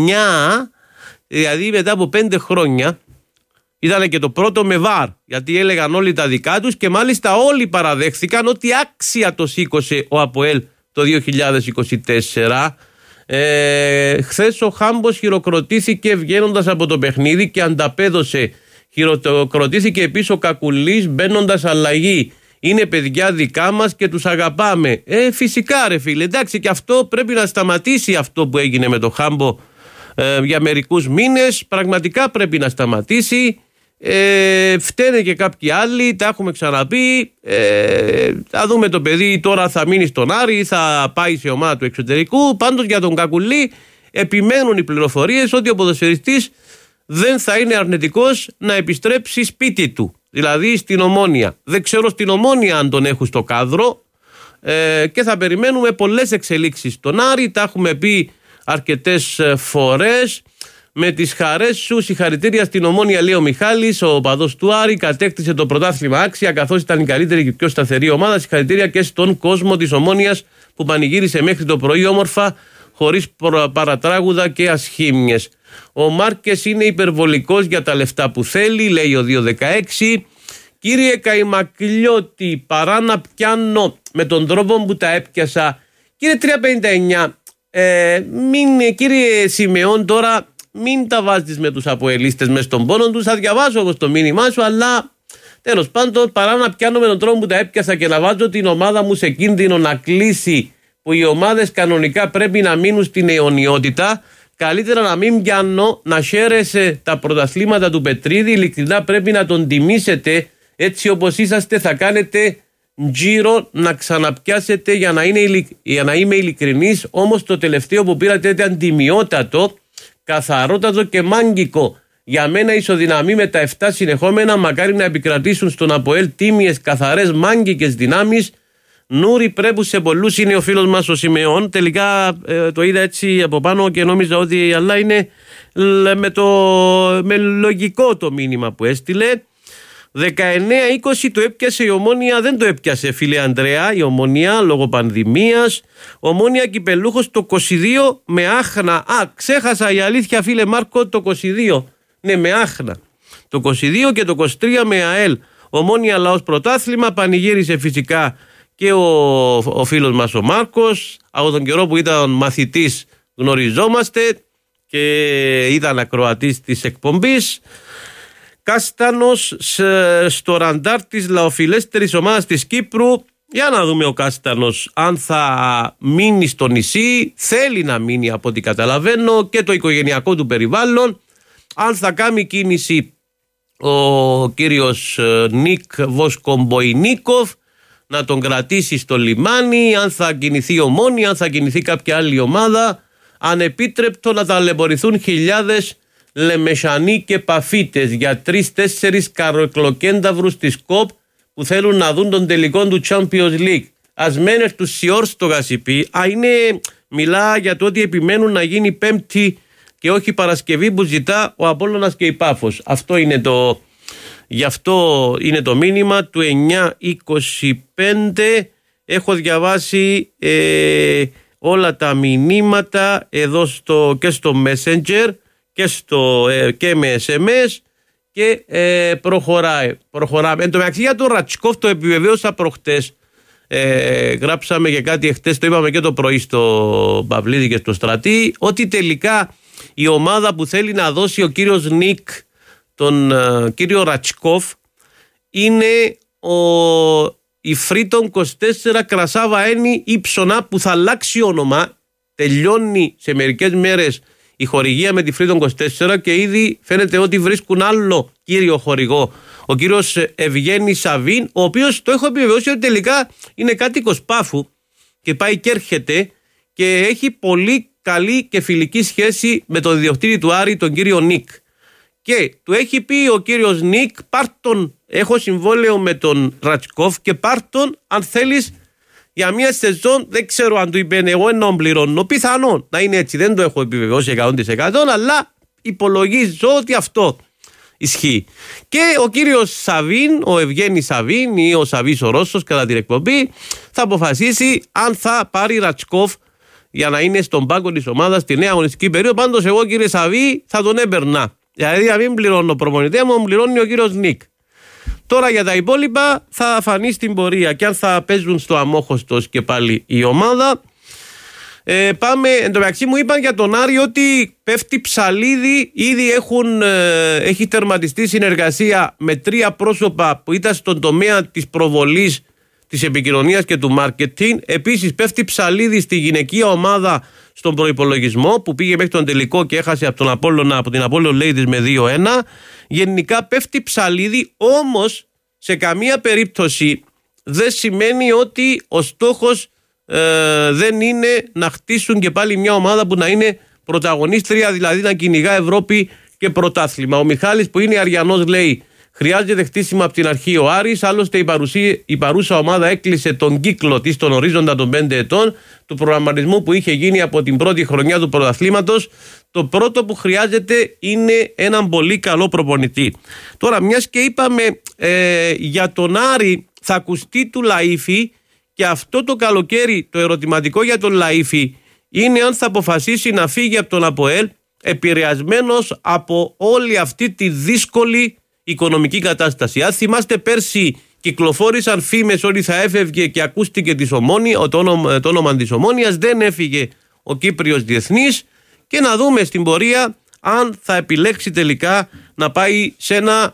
δηλαδή μετά από 5 χρόνια. Ήταν και το πρώτο με βαρ, γιατί έλεγαν όλοι τα δικά τους και μάλιστα όλοι παραδέχθηκαν ότι άξια το σήκωσε ο ΑΠΟΕΛ το 2024. Χθες ο Χάμπος χειροκροτήθηκε βγαίνοντας από το παιχνίδι και ανταπέδωσε. Χειροκροτήθηκε επίσης ο Κακουλής μπαίνοντας αλλαγή. είναι παιδιά δικά μας και τους αγαπάμε. Φυσικά ρε φίλε, εντάξει, και αυτό πρέπει να σταματήσει, αυτό που έγινε με το Χάμπο για μερικούς μήνες. Πραγματικά πρέπει να σταματήσει. Φταίνε και κάποιοι άλλοι, τα έχουμε ξαναπεί. Θα δούμε το παιδί τώρα θα μείνει στον Άρη, θα πάει σε ομάδα του εξωτερικού. Πάντως για τον Κακουλή επιμένουν οι πληροφορίες ότι ο ποδοσφαιριστής δεν θα είναι αρνητικός να επιστρέψει σπίτι του, δηλαδή στην Ομόνοια. Δεν ξέρω στην Ομόνοια αν τον έχουν στο κάδρο, και θα περιμένουμε πολλές εξελίξεις στον Άρη. Τα έχουμε πει αρκετές φορές. Με τις χαρές σου, συγχαρητήρια στην Ομόνοια, λέει ο Μιχάλης, ο οπαδός του Άρη. Κατέκτησε το πρωτάθλημα άξια, καθώς ήταν η καλύτερη και πιο σταθερή ομάδα. Συγχαρητήρια και στον κόσμο της Ομόνοιας που πανηγύρισε μέχρι το πρωί όμορφα, χωρίς παρατράγουδα και ασχήμιες. Ο Μάρκες είναι υπερβολικός για τα λεφτά που θέλει, λέει ο 216. Κύριε Καϊμακλιώτη, παρά να πιάνω με τον τρόπο που τα έπιασα. Κύριε 359, κύριε Σιμεών, τώρα μην τα βάζεις με τους αποελίστες μες στον πόνο τους. Θα διαβάσω εγώ το μήνυμά σου, αλλά τέλος πάντων, παρά να πιάνω με τον τρόπο που τα έπιασα και να βάζω την ομάδα μου σε κίνδυνο να κλείσει, που οι ομάδες κανονικά πρέπει να μείνουν στην αιωνιότητα, καλύτερα να μην πιάνω, να χαίρεσαι τα πρωταθλήματα του Πετρίδη. Ειλικρινά πρέπει να τον τιμήσετε. Έτσι όπως είσαστε θα κάνετε τζίρο να ξαναπιάσετε, για να είμαι ειλικρινής. Όμως το τελευταίο που πήρατε ήταν τιμιότατο, καθαρότατο και μάγκικο. Για μένα ισοδυναμεί με τα 7 συνεχόμενα. Μακάρι να επικρατήσουν στον ΑΠΟΕΛ τίμιες, καθαρές, μάγκικες δυνάμεις. Νούρι πρέπει σε πολλούς, είναι ο φίλος μας ο Σιμεών. Τελικά το είδα έτσι από πάνω και νόμιζα ότι αλλά είναι με λογικό το μήνυμα που έστειλε. 19-20 το έπιασε η Ομόνοια, δεν το έπιασε φίλε Ανδρέα η Ομόνοια λόγω πανδημίας. Ομόνοια κυπελούχος το 22 με άχνα. Ξέχασα η αλήθεια φίλε Μάρκο, το 22 ναι με άχνα. Το 22 και το 23 με ΑΕΛ. Ομόνοια λαός πρωτάθλημα, πανηγύρισε φυσικά και ο φίλος μας ο Μάρκος. Από τον καιρό που ήταν μαθητής γνωριζόμαστε και ήταν ακροατής της εκπομπής. Κάστανος στο ραντάρ της λαοφιλέστερης ομάδας της Κύπρου. Για να δούμε ο Κάστανος αν θα μείνει στο νησί. Θέλει να μείνει από ό,τι καταλαβαίνω, και το οικογενειακό του περιβάλλον. Αν θα κάνει κίνηση ο κύριος Νίκ Βοσκομποϊνίκοφ να τον κρατήσει στο λιμάνι, αν θα κινηθεί η Ομόνοια, αν θα κινηθεί κάποια άλλη ομάδα, ανεπίτρεπτο να ταλαιπωρηθούν χιλιάδες Λεμεσανοί και Παφίτες για 3-4 καροκλοκένταυρους της ΚΟΠ που θέλουν να δουν τον τελικό του Champions League. Ας μένες τους Σιόρ στο Γασιπί. Μιλά για το ότι επιμένουν να γίνει Πέμπτη και όχι Παρασκευή που ζητά ο Απόλλωνας και η Πάφος. Γι' αυτό είναι το μήνυμα του 9-25. Έχω διαβάσει όλα τα μηνύματα εδώ και στο Messenger και με SMS και προχωράμε. Εν τω μεταξύ για τον Ρατσκόφ το επιβεβαίωσα προχτές. Γράψαμε και κάτι εχθές, το είπαμε και το πρωί στο Παυλίδη και στο Στρατή, ότι τελικά η ομάδα που θέλει να δώσει ο κύριος Νίκ τον κύριο Ρατσκόφ είναι η Φρίτον 24 Κρασάβα Ένι Ήψονα, που θα αλλάξει όνομα. Τελειώνει σε μερικές μέρες η χορηγία με τη Φρίτον 24 και ήδη φαίνεται ότι βρίσκουν άλλο κύριο χορηγό, ο κύριος Ευγένης Σαβίν, ο οποίος το έχω επιβεβαιώσει ότι τελικά είναι κάτοικος Πάφου και πάει και έρχεται και έχει πολύ καλή και φιλική σχέση με τον ιδιοκτήτη του Άρη, τον κύριο Νίκ. Και του έχει πει ο κύριος Νίκ, πάρτον, έχω συμβόλαιο με τον Ρατσκόφ και πάρτον αν θέλεις για μία σεζόν. Δεν ξέρω αν του είπε εγώ ενώ πληρώνω, πιθανόν να είναι έτσι, δεν το έχω επιβεβαιώσει 100%, αλλά υπολογίζω ότι αυτό ισχύει. Και ο κύριος Σαβίν, ο Ευγένης Σαβίν ή ο Σαβής ο Ρώσος κατά την εκπομπή, θα αποφασίσει αν θα πάρει Ρατσκόφ για να είναι στον πάγκο της ομάδας στη νέα αγωνιστική περίοδο. Πάντως εγώ κύριε Σαβί θα τον έπαιρνα, δηλαδή να μην πληρώνω προπονητή μου, πληρώνει ο κύριος Νίκ. Τώρα για τα υπόλοιπα θα φανεί στην πορεία και αν θα παίζουν στο αμόχωστος και πάλι η ομάδα. Πάμε, εν τω μεταξύ μου είπαν για τον Άρη ότι πέφτει ψαλίδι. Ήδη έχει τερματιστεί συνεργασία με 3 πρόσωπα που ήταν στον τομέα της προβολής, της επικοινωνίας και του μάρκετινγκ. Επίσης πέφτει ψαλίδι στη γυναικεία ομάδα στον προϋπολογισμό που πήγε μέχρι τον τελικό και έχασε από την Apollo Ladies με 2-1. Γενικά πέφτει ψαλίδι, όμως σε καμία περίπτωση δεν σημαίνει ότι ο στόχος δεν είναι να χτίσουν και πάλι μια ομάδα που να είναι πρωταγωνίστρια, δηλαδή να κυνηγά Ευρώπη και πρωτάθλημα. Ο Μιχάλης που είναι αριανός λέει χρειάζεται χτίσιμο από την αρχή ο Άρης, άλλωστε η παρούσα ομάδα έκλεισε τον κύκλο της στον ορίζοντα των 5 ετών του προγραμματισμού που είχε γίνει από την πρώτη χρονιά του πρωταθλήματος. Το πρώτο που χρειάζεται είναι έναν πολύ καλό προπονητή. Τώρα, μιας και είπαμε για τον Άρη, θα ακουστεί του Λαΐφη και αυτό το καλοκαίρι το ερωτηματικό για τον Λαΐφη είναι αν θα αποφασίσει να φύγει από τον ΑΠΟΕΛ επηρεασμένος από όλη αυτή τη δύσκολη οικονομική κατάσταση. Αν θυμάστε, πέρσι κυκλοφόρησαν φήμες ότι θα έφευγε και ακούστηκε το όνομα της Ομόνοιας, δεν έφυγε ο Κύπριος διεθνής, και να δούμε στην πορεία αν θα επιλέξει τελικά να πάει σε ένα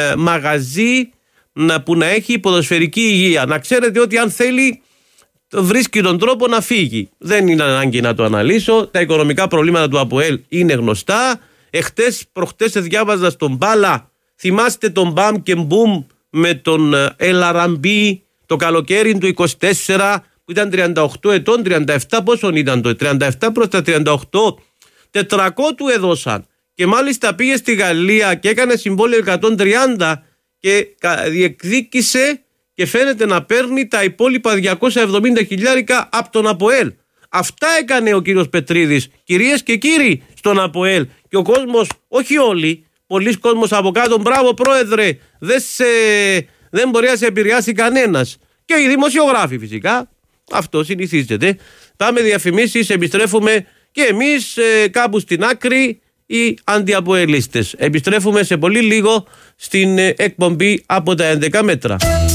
μαγαζί που να έχει ποδοσφαιρική υγεία. Να ξέρετε ότι αν θέλει βρίσκει τον τρόπο να φύγει. Δεν είναι ανάγκη να το αναλύσω. Τα οικονομικά προβλήματα του ΑΠΟΕΛ είναι γνωστά. Προχτές διάβαζα στον Μπάλα, θυμάστε τον Μπαμ και Μπουμ με τον Ελαραμπή το καλοκαίρι του 24 που ήταν 38 ετών, 37 πόσον ήταν το 37 προς τα 38, 400 του έδωσαν και μάλιστα πήγε στη Γαλλία και έκανε συμβόλαιο 130 και διεκδίκησε και φαίνεται να παίρνει τα υπόλοιπα 270 χιλιάρικα από τον ΑΠΟΕΛ. Αυτά έκανε ο κύριος Πετρίδης, κυρίες και κύριοι, στον ΑΠΟΕΛ. Και ο κόσμος, όχι όλοι, πολλοί κόσμος από κάτω, μπράβο πρόεδρε, δεν μπορεί να σε επηρεάσει κανένας. Και οι δημοσιογράφοι φυσικά, αυτό συνηθίζεται. Πάμε διαφημίσεις, επιστρέφουμε και εμείς κάπου στην άκρη οι αντιαποελίστες. Επιστρέφουμε σε πολύ λίγο στην εκπομπή από τα 11 μέτρα.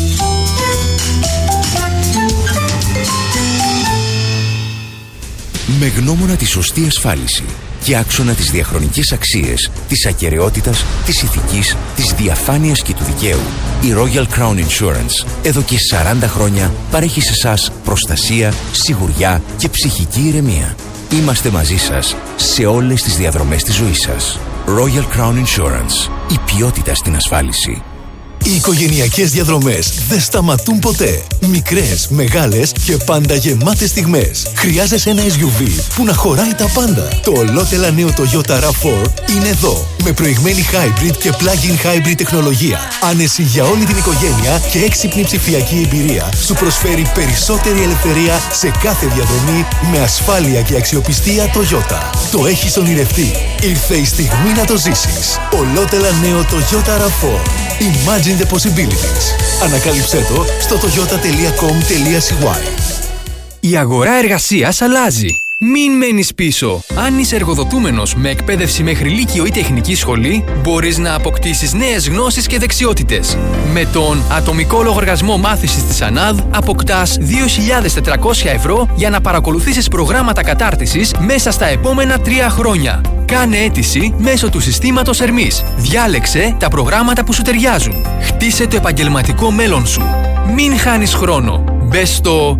Με γνώμονα τη σωστή ασφάλιση και άξονα τις διαχρονικές αξίες, της ακεραιότητας, της ηθικής, της διαφάνειας και του δικαίου, η Royal Crown Insurance εδώ και 40 χρόνια παρέχει σε εσάς προστασία, σιγουριά και ψυχική ηρεμία. Είμαστε μαζί σας σε όλες τις διαδρομές της ζωής σας. Royal Crown Insurance. Η ποιότητα στην ασφάλιση. Οι οικογενειακές διαδρομές δεν σταματούν ποτέ. Μικρές, μεγάλες και πάντα γεμάτες στιγμές. Χρειάζεσαι ένα SUV που να χωράει τα πάντα. Το ολότελα νέο Toyota RAV4 είναι εδώ. Με προηγμένη hybrid και plug-in hybrid τεχνολογία. Άνεση για όλη την οικογένεια και έξυπνη ψηφιακή εμπειρία. Σου προσφέρει περισσότερη ελευθερία σε κάθε διαδρομή με ασφάλεια και αξιοπιστία Toyota. Το έχεις ονειρευτεί. Ήρθε η στιγμή να το ζήσεις. Ολότελα νέο Toyota RAV4. Imagine the possibilities. Ανακάλυψέ το στο toyota.com.cy. Η αγορά εργασίας αλλάζει. Μην μένεις πίσω. Αν είσαι εργοδοτούμενος με εκπαίδευση μέχρι λύκειο ή τεχνική σχολή, μπορείς να αποκτήσεις νέες γνώσεις και δεξιότητες. Με τον ατομικό λογαριασμό μάθησης της ΑΝΑΔ αποκτάς 2.400 ευρώ για να παρακολουθήσεις προγράμματα κατάρτισης μέσα στα επόμενα 3 χρόνια. Κάνε αίτηση μέσω του συστήματος Ερμής. Διάλεξε τα προγράμματα που σου ταιριάζουν. Χτίσε το επαγγελματικό μέλλον σου. Μην χάνεις χρόνο. Μπες στο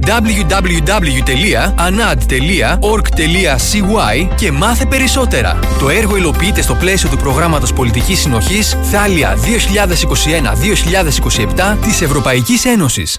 www.anad.org.cy και μάθε περισσότερα. Το έργο υλοποιείται στο πλαίσιο του προγράμματος Πολιτικής Συνοχής Θάλια 2021-2027 της Ευρωπαϊκής Ένωσης.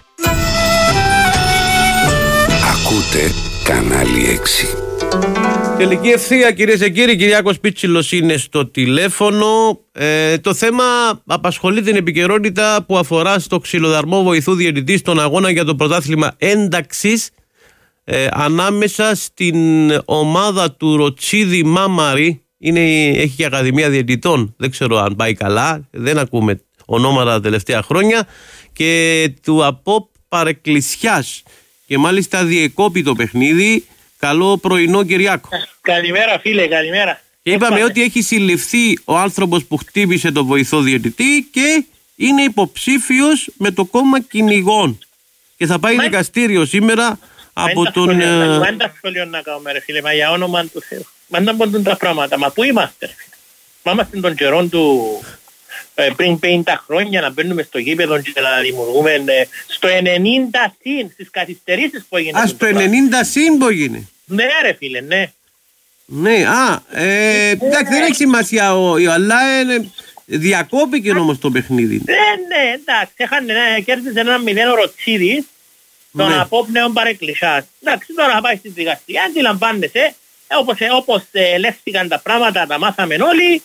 Ακούτε κανάλι 6. Τελική ευθεία, κυρίες και κύριοι. Κυριάκος Πίτσιλος είναι στο τηλέφωνο. Το θέμα απασχολεί την επικαιρότητα που αφορά στο ξυλοδαρμό βοηθού διαιτητή στον αγώνα για το πρωτάθλημα ένταξης ανάμεσα στην ομάδα του Ροτσίδη Μάμαρη. Έχει και Ακαδημία Διαιτητών. Δεν ξέρω αν πάει καλά. Δεν ακούμε ονόματα τα τελευταία χρόνια. Και του ΑΠΟΠ Παρεκκλησιάς. Και μάλιστα διεκόπη το παιχνίδι. Καλό πρωινό, Κυριάκο. Καλημέρα, φίλε, καλημέρα. Και είπαμε ότι έχει συλληφθεί ο άνθρωπος που χτύπησε τον βοηθό διαιτητή και είναι υποψήφιος με το κόμμα Κυνηγών. Και θα πάει δικαστήριο σήμερα από τον... Μαν τα σχολείο να κάνουμε ρε φίλε, μα για όνομα του Θεού. Μαν τα μποντούν τα πράγματα, μα πού είμαστε ρε φίλε. Μα είμαστε των καιρών του πριν 50 χρόνια να μπαίνουμε στο γήπεδο και να δημιουργούμε στο 90 συν, στις καθυστερήσεις που έγινε. Α, στο 90 συν που έγινε. Ναι ρε φίλε, ναι. Ναι, εντάξει, δεν έχει σημασία, αλλά διακόπηκε όμως το παιχνίδι. Ναι, εντάξει, κέρδισε ένα 0 ο Ροτσίδης, τον απόπνεον Παρεκκλησιάς. Εντάξει, τώρα πάει στη δικαστική, αντιλαμβάνεσαι, όπως λέχθηκαν τα πράγματα, τα μάθαμε όλοι,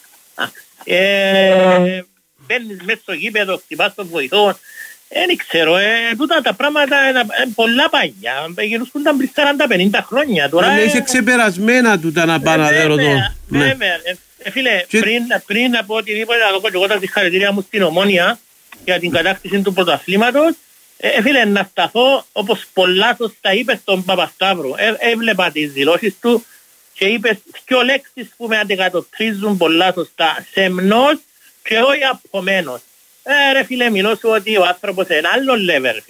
μπαίνεις μέσα στο γήπεδο, χτυπάς τον βοηθό, δεν ξέρω, τούτα τα πράγματα είναι πολλά παγιά, γινούσαν πριν 40-50 χρόνια. Τώρα είσαι ξεπερασμένα τούτα να πάνε να ρωτώ. Βέβαια, φίλε, πριν από οτιδήποτε να δω και εγώ τα συγχαρητήρια μου στην Ομόνια για την κατάκτηση του πρωταθλήματος, φίλε, να σταθώ όπως πολλά σωστά είπε στον Παπασταύρου. Έβλεπα τις δηλώσεις του και είπε δυο λέξεις που με αντικατοπτρίζουν πολλά σωστά. Σεμνός και όχι απομένος. Ρε φίλε, μιλώ σου ότι ο άνθρωπος είναι άλλο level.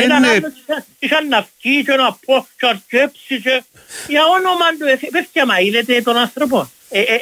Είχαν να βγει και να πω και αρκέψει και για όνομα του πέφτια μαΐλετε τον άνθρωπο.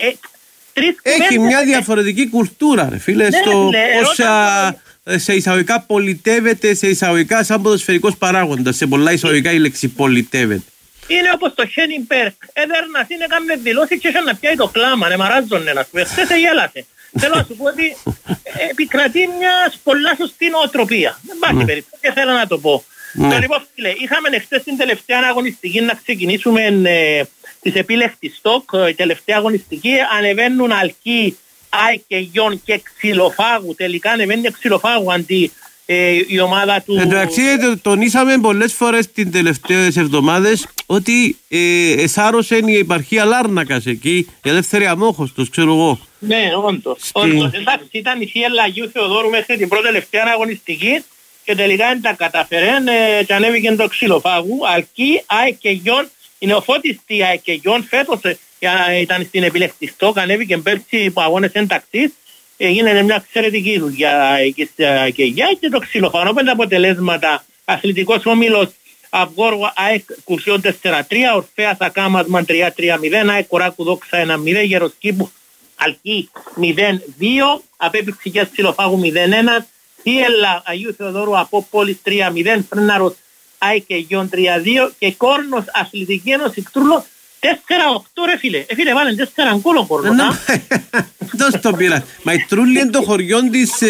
Έχει μια διαφορετική κουλτούρα ρε φίλε, στο πώς σε εισαγωγικά πολιτεύεται, σε εισαγωγικά σαν ποδοσφαιρικός παράγοντας, σε πολλά εισαγωγικά η λέξη πολιτεύεται. Είναι όπως το Χένιμπερκ, έδερνας είναι κάμνε δηλώσεις και είχαν να πιάει το κλάμα, μαράζονε να σου πει, χθες γέλασε. Θέλω να σου πω ότι επικρατεί μια πολλά σωστή νοοτροπία. Δεν υπάρχει περίπτωση και θέλω να το πω. Λοιπόν, φίλε, είχαμε χθες την τελευταία αγωνιστική να ξεκινήσουμε τις επίλεκτης στόκ. Η τελευταία αγωνιστική ανεβαίνουν Αλκή, ΑΕΚ και Γιον και Ξυλοφάγου. Τελικά ανεβαίνει Ξυλοφάγου αντί η ομάδα του... Εντάξει, τονίσαμε πολλές φορές τις τελευταίες εβδομάδες ότι εσάρωσε η επαρχία Λάρνακας εκεί, η Ελεύθερη Αμόχωστος, ξέρω εγώ. Ναι, όντως. Εντάξει, ήταν η Θεία Αγίου Θεοδόρου μέχρι την πρώτη τελευταία αγωνιστική και τελικά δεν τα καταφέρε και ανέβηκε το Ξυλοφάγου. Αλκή, ΑΕΚ και Γιον, η νεοφώτιστη ΑΕΚ και Γιον φέτος ήταν στην επιλεκτή στόκ, ανέβηκε πέρσι που αγώνες ένταξης. Έγινε μια εξαιρετική δουλειά και το Ξυλοφάγο. Πέντε αποτελέσματα, αθλητικός όμιλος Αυγόργο ΑΕΚ Κουρσιόν 4-3, Ορφέας Ακάμασμαν 3-3-0, ΑΕΚ Κοράκου Δόξα 1-0, Γεροσκήπου Αλκή 0-2, Απέπιξη και Ξυλοφάγου 0-1, Θίελα Αγίου Θεοδόρου από Πόλης 3-0, Φρέναρος ΑΕΚ και Γιον 3-2 και Κόρνος Αθλητική Ένωση Κτρούλο 4-8 ρε φίλε. Φίλε βάλουν 4 γκολ ο Κόρνος. Δώσ' το πήρα. Μα η Τρούλη είναι το χωριό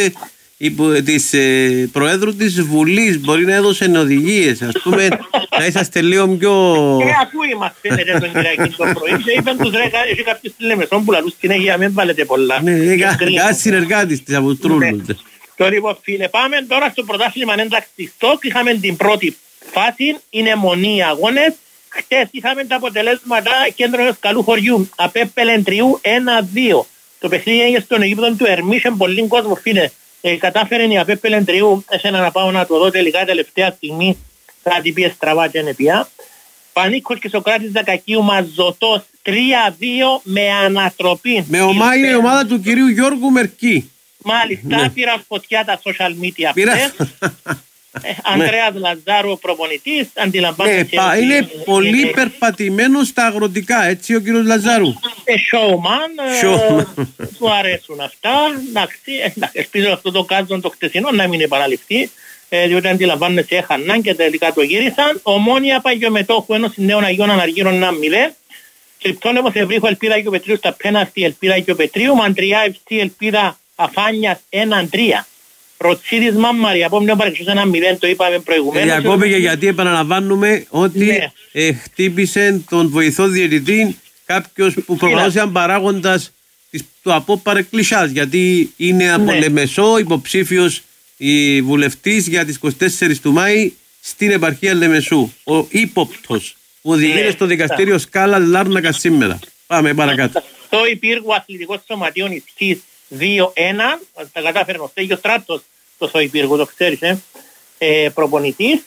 της Προέδρου της Βουλής. Μπορεί να έδωσε οδηγίες. Ας πούμε να είσαστε λίγο πιο... Ακούει μας φαίνεται τον Κυριακή το πρωί και είπαν τους ρε έχει κάποιους τηλεμεσόν που λαλούς στην Αίγια μην βάλετε πολλά. Ναι, κάτι συνεργάτης της από Τρούλου. Το λοιπόν φίλε πάμε τώρα στο πρωτάθλημα ένταξη στόκ. Είχαμε την πρώτη φάση, είναι μονή αγώνες. Χτες είχαμε τα αποτελέσματα κέντρο ενός καλού χωριού. Απέπελεντριού 1-2. Το παιχνίδι έγινε στον Αιγύπτο του Ερμίσεν, πολύ κόσμο φίλε. Κατάφερε η Απέπελεντριού, εσένα να πάω να το δω τελικά τελευταία στιγμή. Κάτι πήγε στραβά και είναι πια. Πανίκος και Σοκράτης Δακακίου Μαζωτός 3-2 με ανατροπή. Με είναι η ομάδα του κυρίου Γιώργου Μερκή. Μάλιστα, πήραν φωτιά τα social media αυτές. Ανδρέας Λαζάρου ο προπονητής, αντιλαμβάνεσαι. Είναι πολύ περπατημένο στα αγροτικά, έτσι ο κύριος Λαζάρου. Showman, του αρέσουν αυτά. Ελπίζω αυτό το κάζον το χτεσινό να μην επαναληφθεί, διότι αντιλαμβάνεσαι έχαναν και τελικά το γύρισαν. Ομόνια Παγιομετόχου Ένωση Νέων Αγίων Αναργύρων 1-0. Κρυπτόνεμος Ευρύχου Ελπίδα Αγιοπετρίου στα πέναλτι Ελπίδα Αγιοπετρίου. Μαντριά Ευστή Ελπίδα Αφάνιας 1-3. Ροτσίδης Μάμμαρη, από μια παρεξούς 1-0, το είπαμε προηγουμένως. Διακόπηκε γιατί επαναλαμβάνουμε ότι χτύπησε τον βοηθό διαιτητή κάποιος που προγνώρισε σαν παράγοντας του από Παρεκκλησιάς, γιατί είναι από Λεμεσό υποψήφιος η βουλευτής για τις 24 του Μάη στην επαρχία Λεμεσού. Ο ύποπτος που οδηγείται στο δικαστήριο Σκάλα Λάρνακα σήμερα. Πάμε παρακάτω. Το υπήργο αθλητικό σωματείων ισχύς 2-1, τα κατάφερε ο Στέγιος Στράτος, το Σοϊπύργο, το ξέρεις, προπονητής.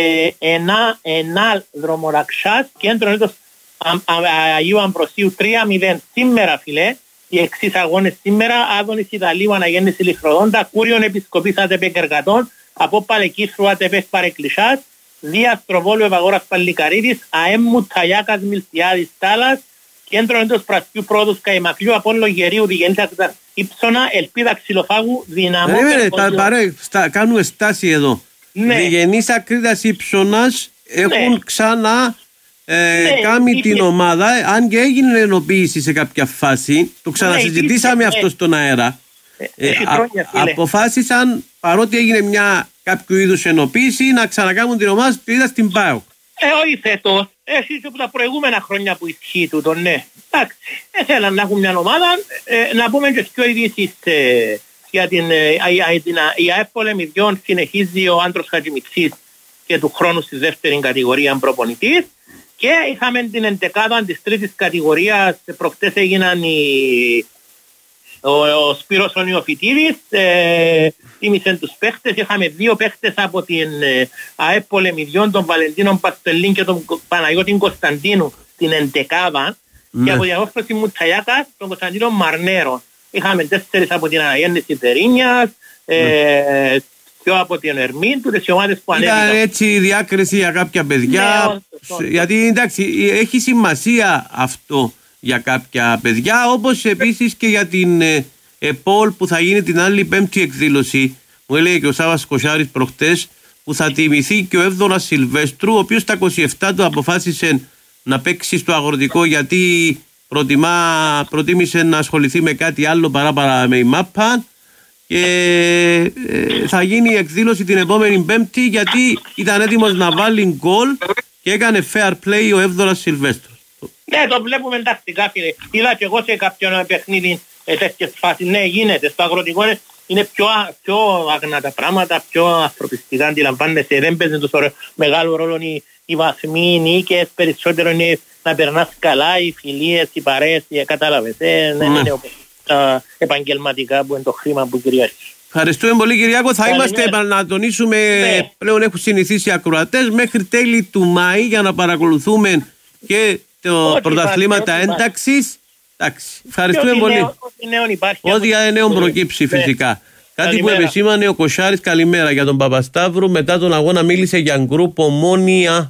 Ενάλ Δρομοραξάς, κέντρο έτος Αγίου Αμβροσίου 3-0 σήμερα φίλε. Οι εξής αγώνες σήμερα, Άδωνης Ιταλίου Αναγέννηση Λιχροδόντα, Κούριον Επισκοπής ΑΤΕΠ Κεργατών, από Παλεκύθρου ΑΤΕΠ Παρεκκλησιάς, Δίας Τροβόλου Ευαγόρας Παλικαρίδης, ΑΕΜ Μουτσαγιάκας Μιλτιάδης Τάλας, Κέντρο Έντος Πρασιού Πρόδους Καϊμακλιού, Απόλλω Γερίου, Διγενής Ακτάς Ήψονα, Ελπίδα Ξυλοφάγου, Δυναμό. Κάνουμε στάση εδώ. Διγενής Ακρίδας Ήψονας έχουν ξανά κάνει την ομάδα, αν και έγινε ενοποίηση σε κάποια φάση, το ξανασυζητήσαμε αυτό στον αέρα. Αποφάσισαν, παρότι έγινε μια κάποιο είδους ενοποίηση, να ξανακάνουν την ομάδα στην ΠΑΟΚ. Όχι φέτος, έχει και από τα προηγούμενα χρόνια που ισχύει τούτο, ναι. Εντάξει, θέλαν να έχουν μια ομάδα, να πούμε και πιο ειδήσεις για την ΑΕΠ Πολεμιδιών. Συνεχίζει ο Άντρος Χατζημιτσής και του χρόνου στη δεύτερη κατηγορία προπονητής. Και είχαμε την εντεκάδα της τρίτης κατηγορίας, προχτές έγιναν ο Σπύρος ο Νιοφιτίδης, τίμησαν τους παίχτες. Είχαμε δύο παίχτες από την ΑΕΠ Πολεμιδιών, τον Βαλεντίνο Παστελίν και τον Παναγιώτη Κωνσταντίνου, την εντεκάδα, και από την Απόφαση Μουτσαγιάκα τον Κωνσταντίνο Μαρνέρο. Είχαμε 4 από την Αναγέννηση Τερίνιας, πιο από την Ερμήν, του τις ομάδες που ανέβηκαν. Ήταν έτσι η διάκριση για κάποια παιδιά, γιατί εντάξει, έχει σημασία αυτό για κάποια παιδιά, όπως επίσης και για την ΕΠΟΛ που θα γίνει την άλλη πέμπτη εκδήλωση, μου έλεγε και ο Σάββας Κοσάρης προχτές, που θα τιμηθεί και ο Εύδωρας Σιλβέστρου, ο οποίος στα 27 του αποφάσισε να παίξει στο αγροτικό, γιατί προτίμησε να ασχοληθεί με κάτι άλλο παρά με η ΜΑΠΑ, και θα γίνει η εκδήλωση την επόμενη Πέμπτη, γιατί ήταν έτοιμος να βάλει γκολ και έκανε fair play ο Εύδωρας Σιλβέστρου. Ναι, το βλέπουμε τακτικά, φίλε. Είδα και εγώ σε κάποιον παιχνίδι τέτοιες φάσεις. Ναι, γίνεται. Στο αγροτικό είναι πιο αγνά τα πράγματα, πιο ανθρωπιστικά αντιλαμβάνεσαι. Δεν παίζει τόσο μεγάλο ρόλο οι βαθμοί, οι νίκες. Περισσότερο είναι να περνάς καλά, οι φιλίες, οι παρέες, κατάλαβες. Δεν είναι επαγγελματικά που είναι το χρήμα που κυριάρχει. Ευχαριστούμε πολύ, Κυριάκο. Θα είμαστε, να τονίσουμε, πλέον έχουν συνηθίσει οι ακροατές, μέχρι τέλη του Μάη για να παρακολουθούμε και το πρωταθλήματα ένταξης. Ευχαριστούμε πολύ. Ό,τι νέο προκύψει φυσικά. Κάτι που επισήμανε ο Κοσάρης, καλημέρα, για τον Παπασταύρου. Μετά τον αγώνα μίλησε για γκρουπ Ομόνια.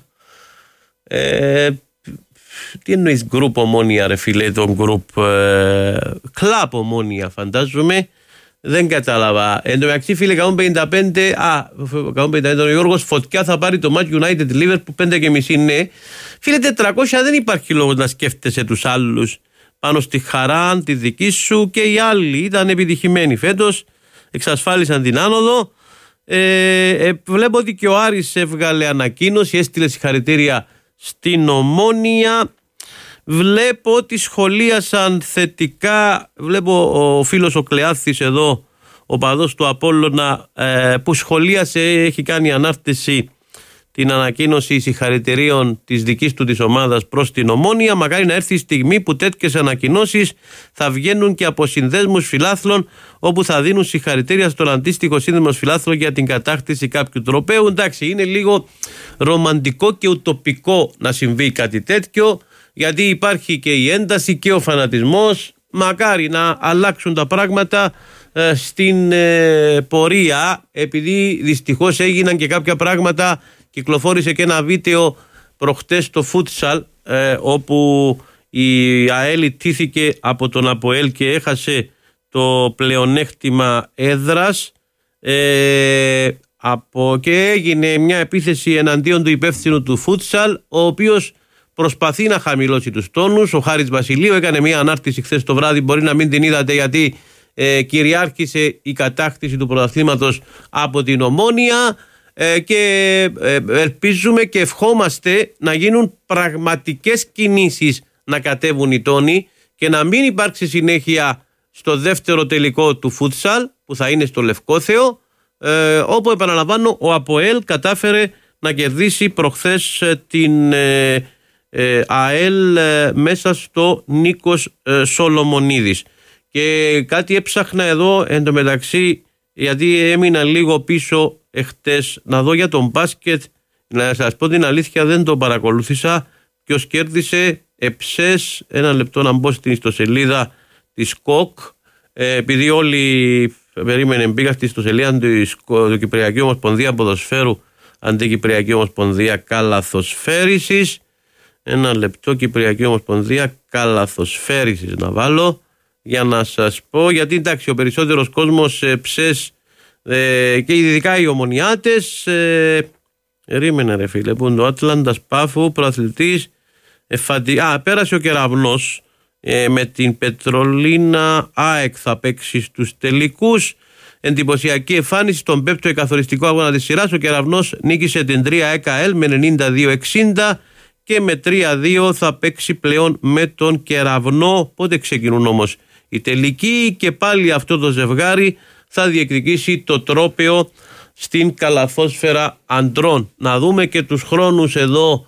Τι εννοείς γκρουπ Ομόνια, ρε φίλε? Το γκρουπ κλαπ Ομόνια, φαντάζομαι. Δεν κατάλαβα. Εν τω μεταξύ, φίλε, 155, ο Γιώργος, φωτιά θα πάρει το Match United Liverpool 5,5. Ναι. Φίλε, 400 δεν υπάρχει λόγος να σκέφτεσαι τους άλλους πάνω στη χαρά, τη δική σου, και οι άλλοι ήταν επιτυχημένοι φέτος, εξασφάλισαν την άνοδο. Βλέπω ότι και ο Άρης έβγαλε ανακοίνωση, έστειλε συγχαρητήρια στην Ομόνια. Βλέπω ότι σχολίασαν θετικά, βλέπω ο φίλος ο Κλεάθης εδώ, ο παδός του Απόλλωνα, που σχολίασε, έχει κάνει ανάρτηση την ανακοίνωση συγχαρητηρίων της δικής του της ομάδας προς την Ομόνια. Μακάρι να έρθει η στιγμή που τέτοιες ανακοινώσεις θα βγαίνουν και από συνδέσμους φιλάθλων, όπου θα δίνουν συγχαρητήρια στον αντίστοιχο σύνδεσμο φιλάθλων για την κατάκτηση κάποιου τροπαίου. Εντάξει, είναι λίγο ρομαντικό και ουτοπικό να συμβεί κάτι τέτοιο, γιατί υπάρχει και η ένταση και ο φανατισμός. Μακάρι να αλλάξουν τα πράγματα στην πορεία, επειδή δυστυχώς έγιναν και κάποια πράγματα. Κυκλοφόρησε και ένα βίντεο προχτές στο φούτσαλ, όπου η ΑΕΛ ιτήθηκε από τον ΑΠΟΕΛ και έχασε το πλεονέκτημα έδρας, και έγινε μια επίθεση εναντίον του υπεύθυνου του φούτσαλ, ο οποίος προσπαθεί να χαμηλώσει τους τόνους. Ο Χάρης Βασιλείου έκανε μια ανάρτηση χθες το βράδυ, μπορεί να μην την είδατε, γιατί κυριάρχησε η κατάκτηση του πρωταθλήματος από την Ομόνια, και ελπίζουμε και ευχόμαστε να γίνουν πραγματικές κινήσεις να κατέβουν οι τόνοι και να μην υπάρξει συνέχεια στο δεύτερο τελικό του φούτσαλ, που θα είναι στο Λευκόθεο, όπου, επαναλαμβάνω, ο ΑΠΟΕΛ κατάφερε να κερδίσει προχθές την ΑΕΛ μέσα στο Νίκος Σολομονίδης. Και κάτι έψαχνα εδώ εντωμεταξύ, γιατί έμεινα λίγο πίσω εχτες, να δω για τον μπάσκετ. Να σας πω την αλήθεια, δεν το παρακολούθησα. Ποιος κέρδισε? Εψές. Ένα λεπτό να μπω στην ιστοσελίδα της ΚΟΚ, επειδή όλοι περίμενε, πήγα στη ιστοσελίδα του Κυπριακή Ομοσπονδία Ποδοσφαίρου, Αντικυπριακή Ομοσπονδία Καλαθοσφαίρισης. Ένα λεπτό, Κυπριακή Ομοσπονδία Καλαθοσφαίρισης να βάλω για να σας πω, γιατί εντάξει ο περισσότερος κόσμος ψες και ειδικά οι ομονιάτες ρίμενε ρε φίλε που είναι ο Άτλαντας Πάφου προαθλητής πέρασε ο Κεραυνός με την Πετρολίνα ΑΕΚ θα παίξει στους τελικούς. Εντυπωσιακή εμφάνιση στον πέμπτο εκαθοριστικό αγώνα της σειράς. Ο Κεραυνός νίκησε την 3 ΕΚΑΕΛ με 92-60 και με 3-2 θα παίξει πλέον με τον Κεραυνό. Πότε ξεκινούν όμως οι τελικοί και πάλι αυτό το ζευγάρι θα διεκδικήσει το τρόπαιο στην καλαθόσφαιρα αντρών. Να δούμε και τους χρόνους εδώ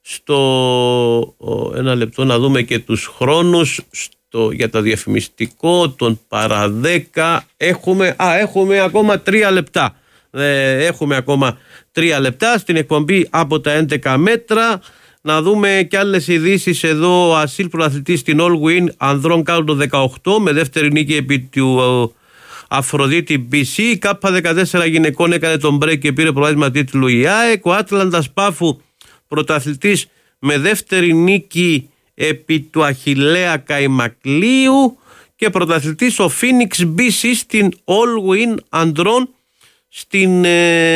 ένα λεπτό να δούμε και τους χρόνους για το διαφημιστικό, τον παραδέκα. Έχουμε ακόμα 3 λεπτά. Έχουμε ακόμα 3 λεπτά στην εκπομπή από τα 11 μέτρα. Να δούμε και άλλες ειδήσεις εδώ. Ο Ασίλ προαθλητής στην All Win ανδρών κάτω το 18 με δεύτερη νίκη επί του Αφροδίτη BC. K14 γυναικών έκανε τον break και πήρε πρωτάθλημα τίτλου η ΑΕΚ. Ο Άτλαντας Πάφου πρωταθλητής με δεύτερη νίκη επί του Αχιλλέα Καϊμακλείου και πρωταθλητής ο Phoenix BC στην All Win ανδρών στην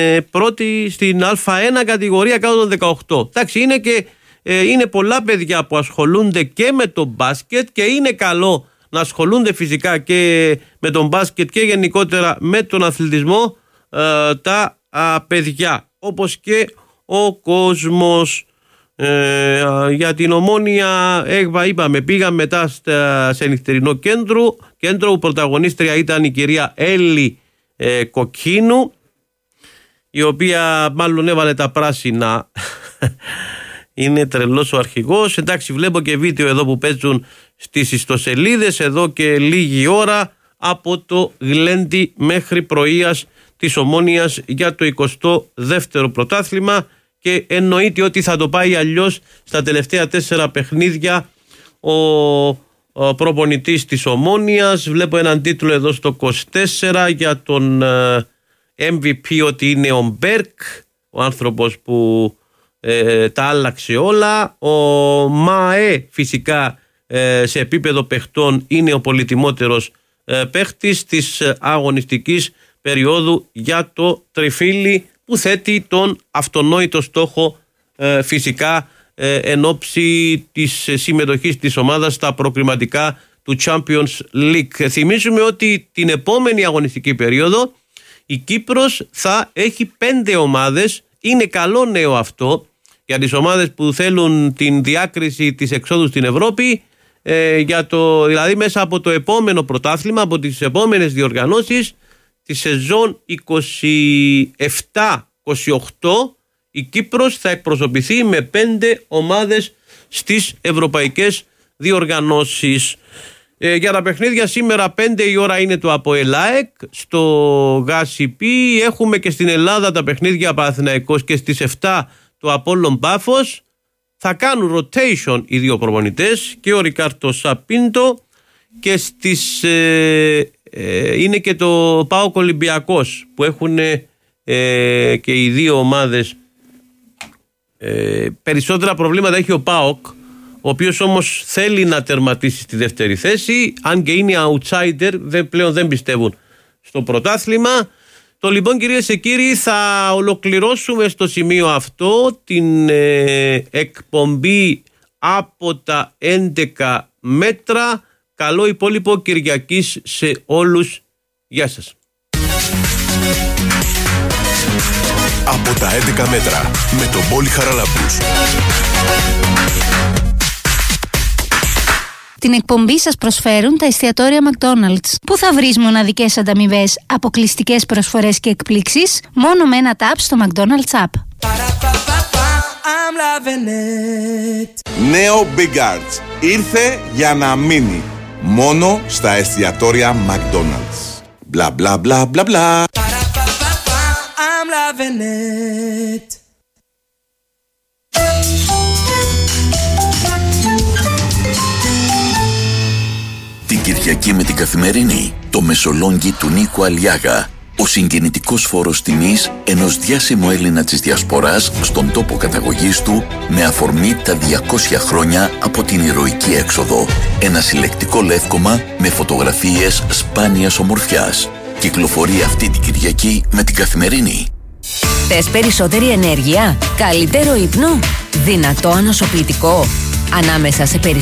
Α1 κατηγορία κάτω των 18. Εντάξει, είναι πολλά παιδιά που ασχολούνται και με το μπάσκετ και είναι καλό να ασχολούνται φυσικά και με τον μπάσκετ και γενικότερα με τον αθλητισμό τα παιδιά, όπως και ο κόσμος. Για την Ομόνια είπαμε, πήγαμε μετά σε νυχτερινό κέντρο που πρωταγωνίστρια ήταν η κυρία Έλλη Κοκκίνου, η οποία μάλλον έβαλε τα πράσινα. Είναι τρελός ο αρχηγός. Εντάξει, βλέπω και βίντεο εδώ που παίζουν στις ιστοσελίδες εδώ και λίγη ώρα από το Γλέντι μέχρι πρωίας της Ομόνιας για το 22ο πρωτάθλημα και εννοείται ότι θα το πάει αλλιώς στα τελευταία 4 παιχνίδια ο προπονητής της Ομόνιας. Βλέπω έναν τίτλο εδώ στο 24 για τον MVP ότι είναι ο Μπέρκ, ο άνθρωπος που τα άλλαξε όλα. Ο ΜΑΕ φυσικά σε επίπεδο παιχτών είναι ο πολυτιμότερος παίχτης της αγωνιστικής περίοδου για το τριφύλι που θέτει τον αυτονόητο στόχο φυσικά εν ώψη της συμμετοχής της ομάδας στα προκριματικά του Champions League. Θυμίζουμε ότι την επόμενη αγωνιστική περίοδο η Κύπρος θα έχει 5 ομάδες. Είναι καλό νέο αυτό για τις ομάδες που θέλουν την διάκριση της εξόδου στην Ευρώπη, δηλαδή μέσα από το επόμενο πρωτάθλημα, από τις επόμενες διοργανώσεις τη σεζόν 27-28 η Κύπρος θα εκπροσωπηθεί με 5 ομάδες στις ευρωπαϊκές διοργανώσεις. Για τα παιχνίδια σήμερα 5 η ώρα είναι το ΑΠΟΕΛ ΑΕΚ στο ΓΑΣΥΠΗ. Έχουμε και στην Ελλάδα τα παιχνίδια Παναθηναϊκός και στις 7 το Απόλλων Πάφος. Θα κάνουν rotation οι δύο προπονητές, και ο Ρικάρτο Σαπίντο, και στις είναι και το ΠΑΟΚ Ολυμπιακός που έχουν και οι δύο ομάδες. Περισσότερα προβλήματα έχει ο ΠΑΟΚ, ο οποίος όμως θέλει να τερματίσει στη δεύτερη θέση, αν και είναι outsider, πλέον δεν πιστεύουν στο πρωτάθλημα. Το λοιπόν, κυρίες και κύριοι, θα ολοκληρώσουμε στο σημείο αυτό την εκπομπή από τα 11 μέτρα. Καλό υπόλοιπο Κυριακής σε όλους. Γεια σας. Από τα 11 μέτρα με τον Πόλη Χαραλάμπους. Την εκπομπή σας προσφέρουν τα εστιατόρια McDonald's. Πού θα βρεις μοναδικές ανταμοιβές, αποκλειστικές προσφορές και εκπλήξεις? Μόνο με ένα tap στο McDonald's App. Νέο Big Arts ήρθε για να μείνει. Μόνο στα εστιατόρια McDonald's. Μπλα μπλα μπλα μπλα μπλα. Την Κυριακή με την Καθημερινή, το Μεσολόγγι του Νίκου Αλιάγα Ο συγκινητικός φόρος τιμής ενός διάσημου Έλληνα της Διασποράς στον τόπο καταγωγής του με αφορμή τα 200 χρόνια από την ηρωική έξοδο. Ένα συλλεκτικό λεύκομα με φωτογραφίες σπάνιας ομορφιάς. Κυκλοφορεί αυτή την Κυριακή με την Καθημερινή. Θες περισσότερη ενέργεια, καλύτερο ύπνο, δυνατό ανοσοποιητικό. Ανάμεσα σε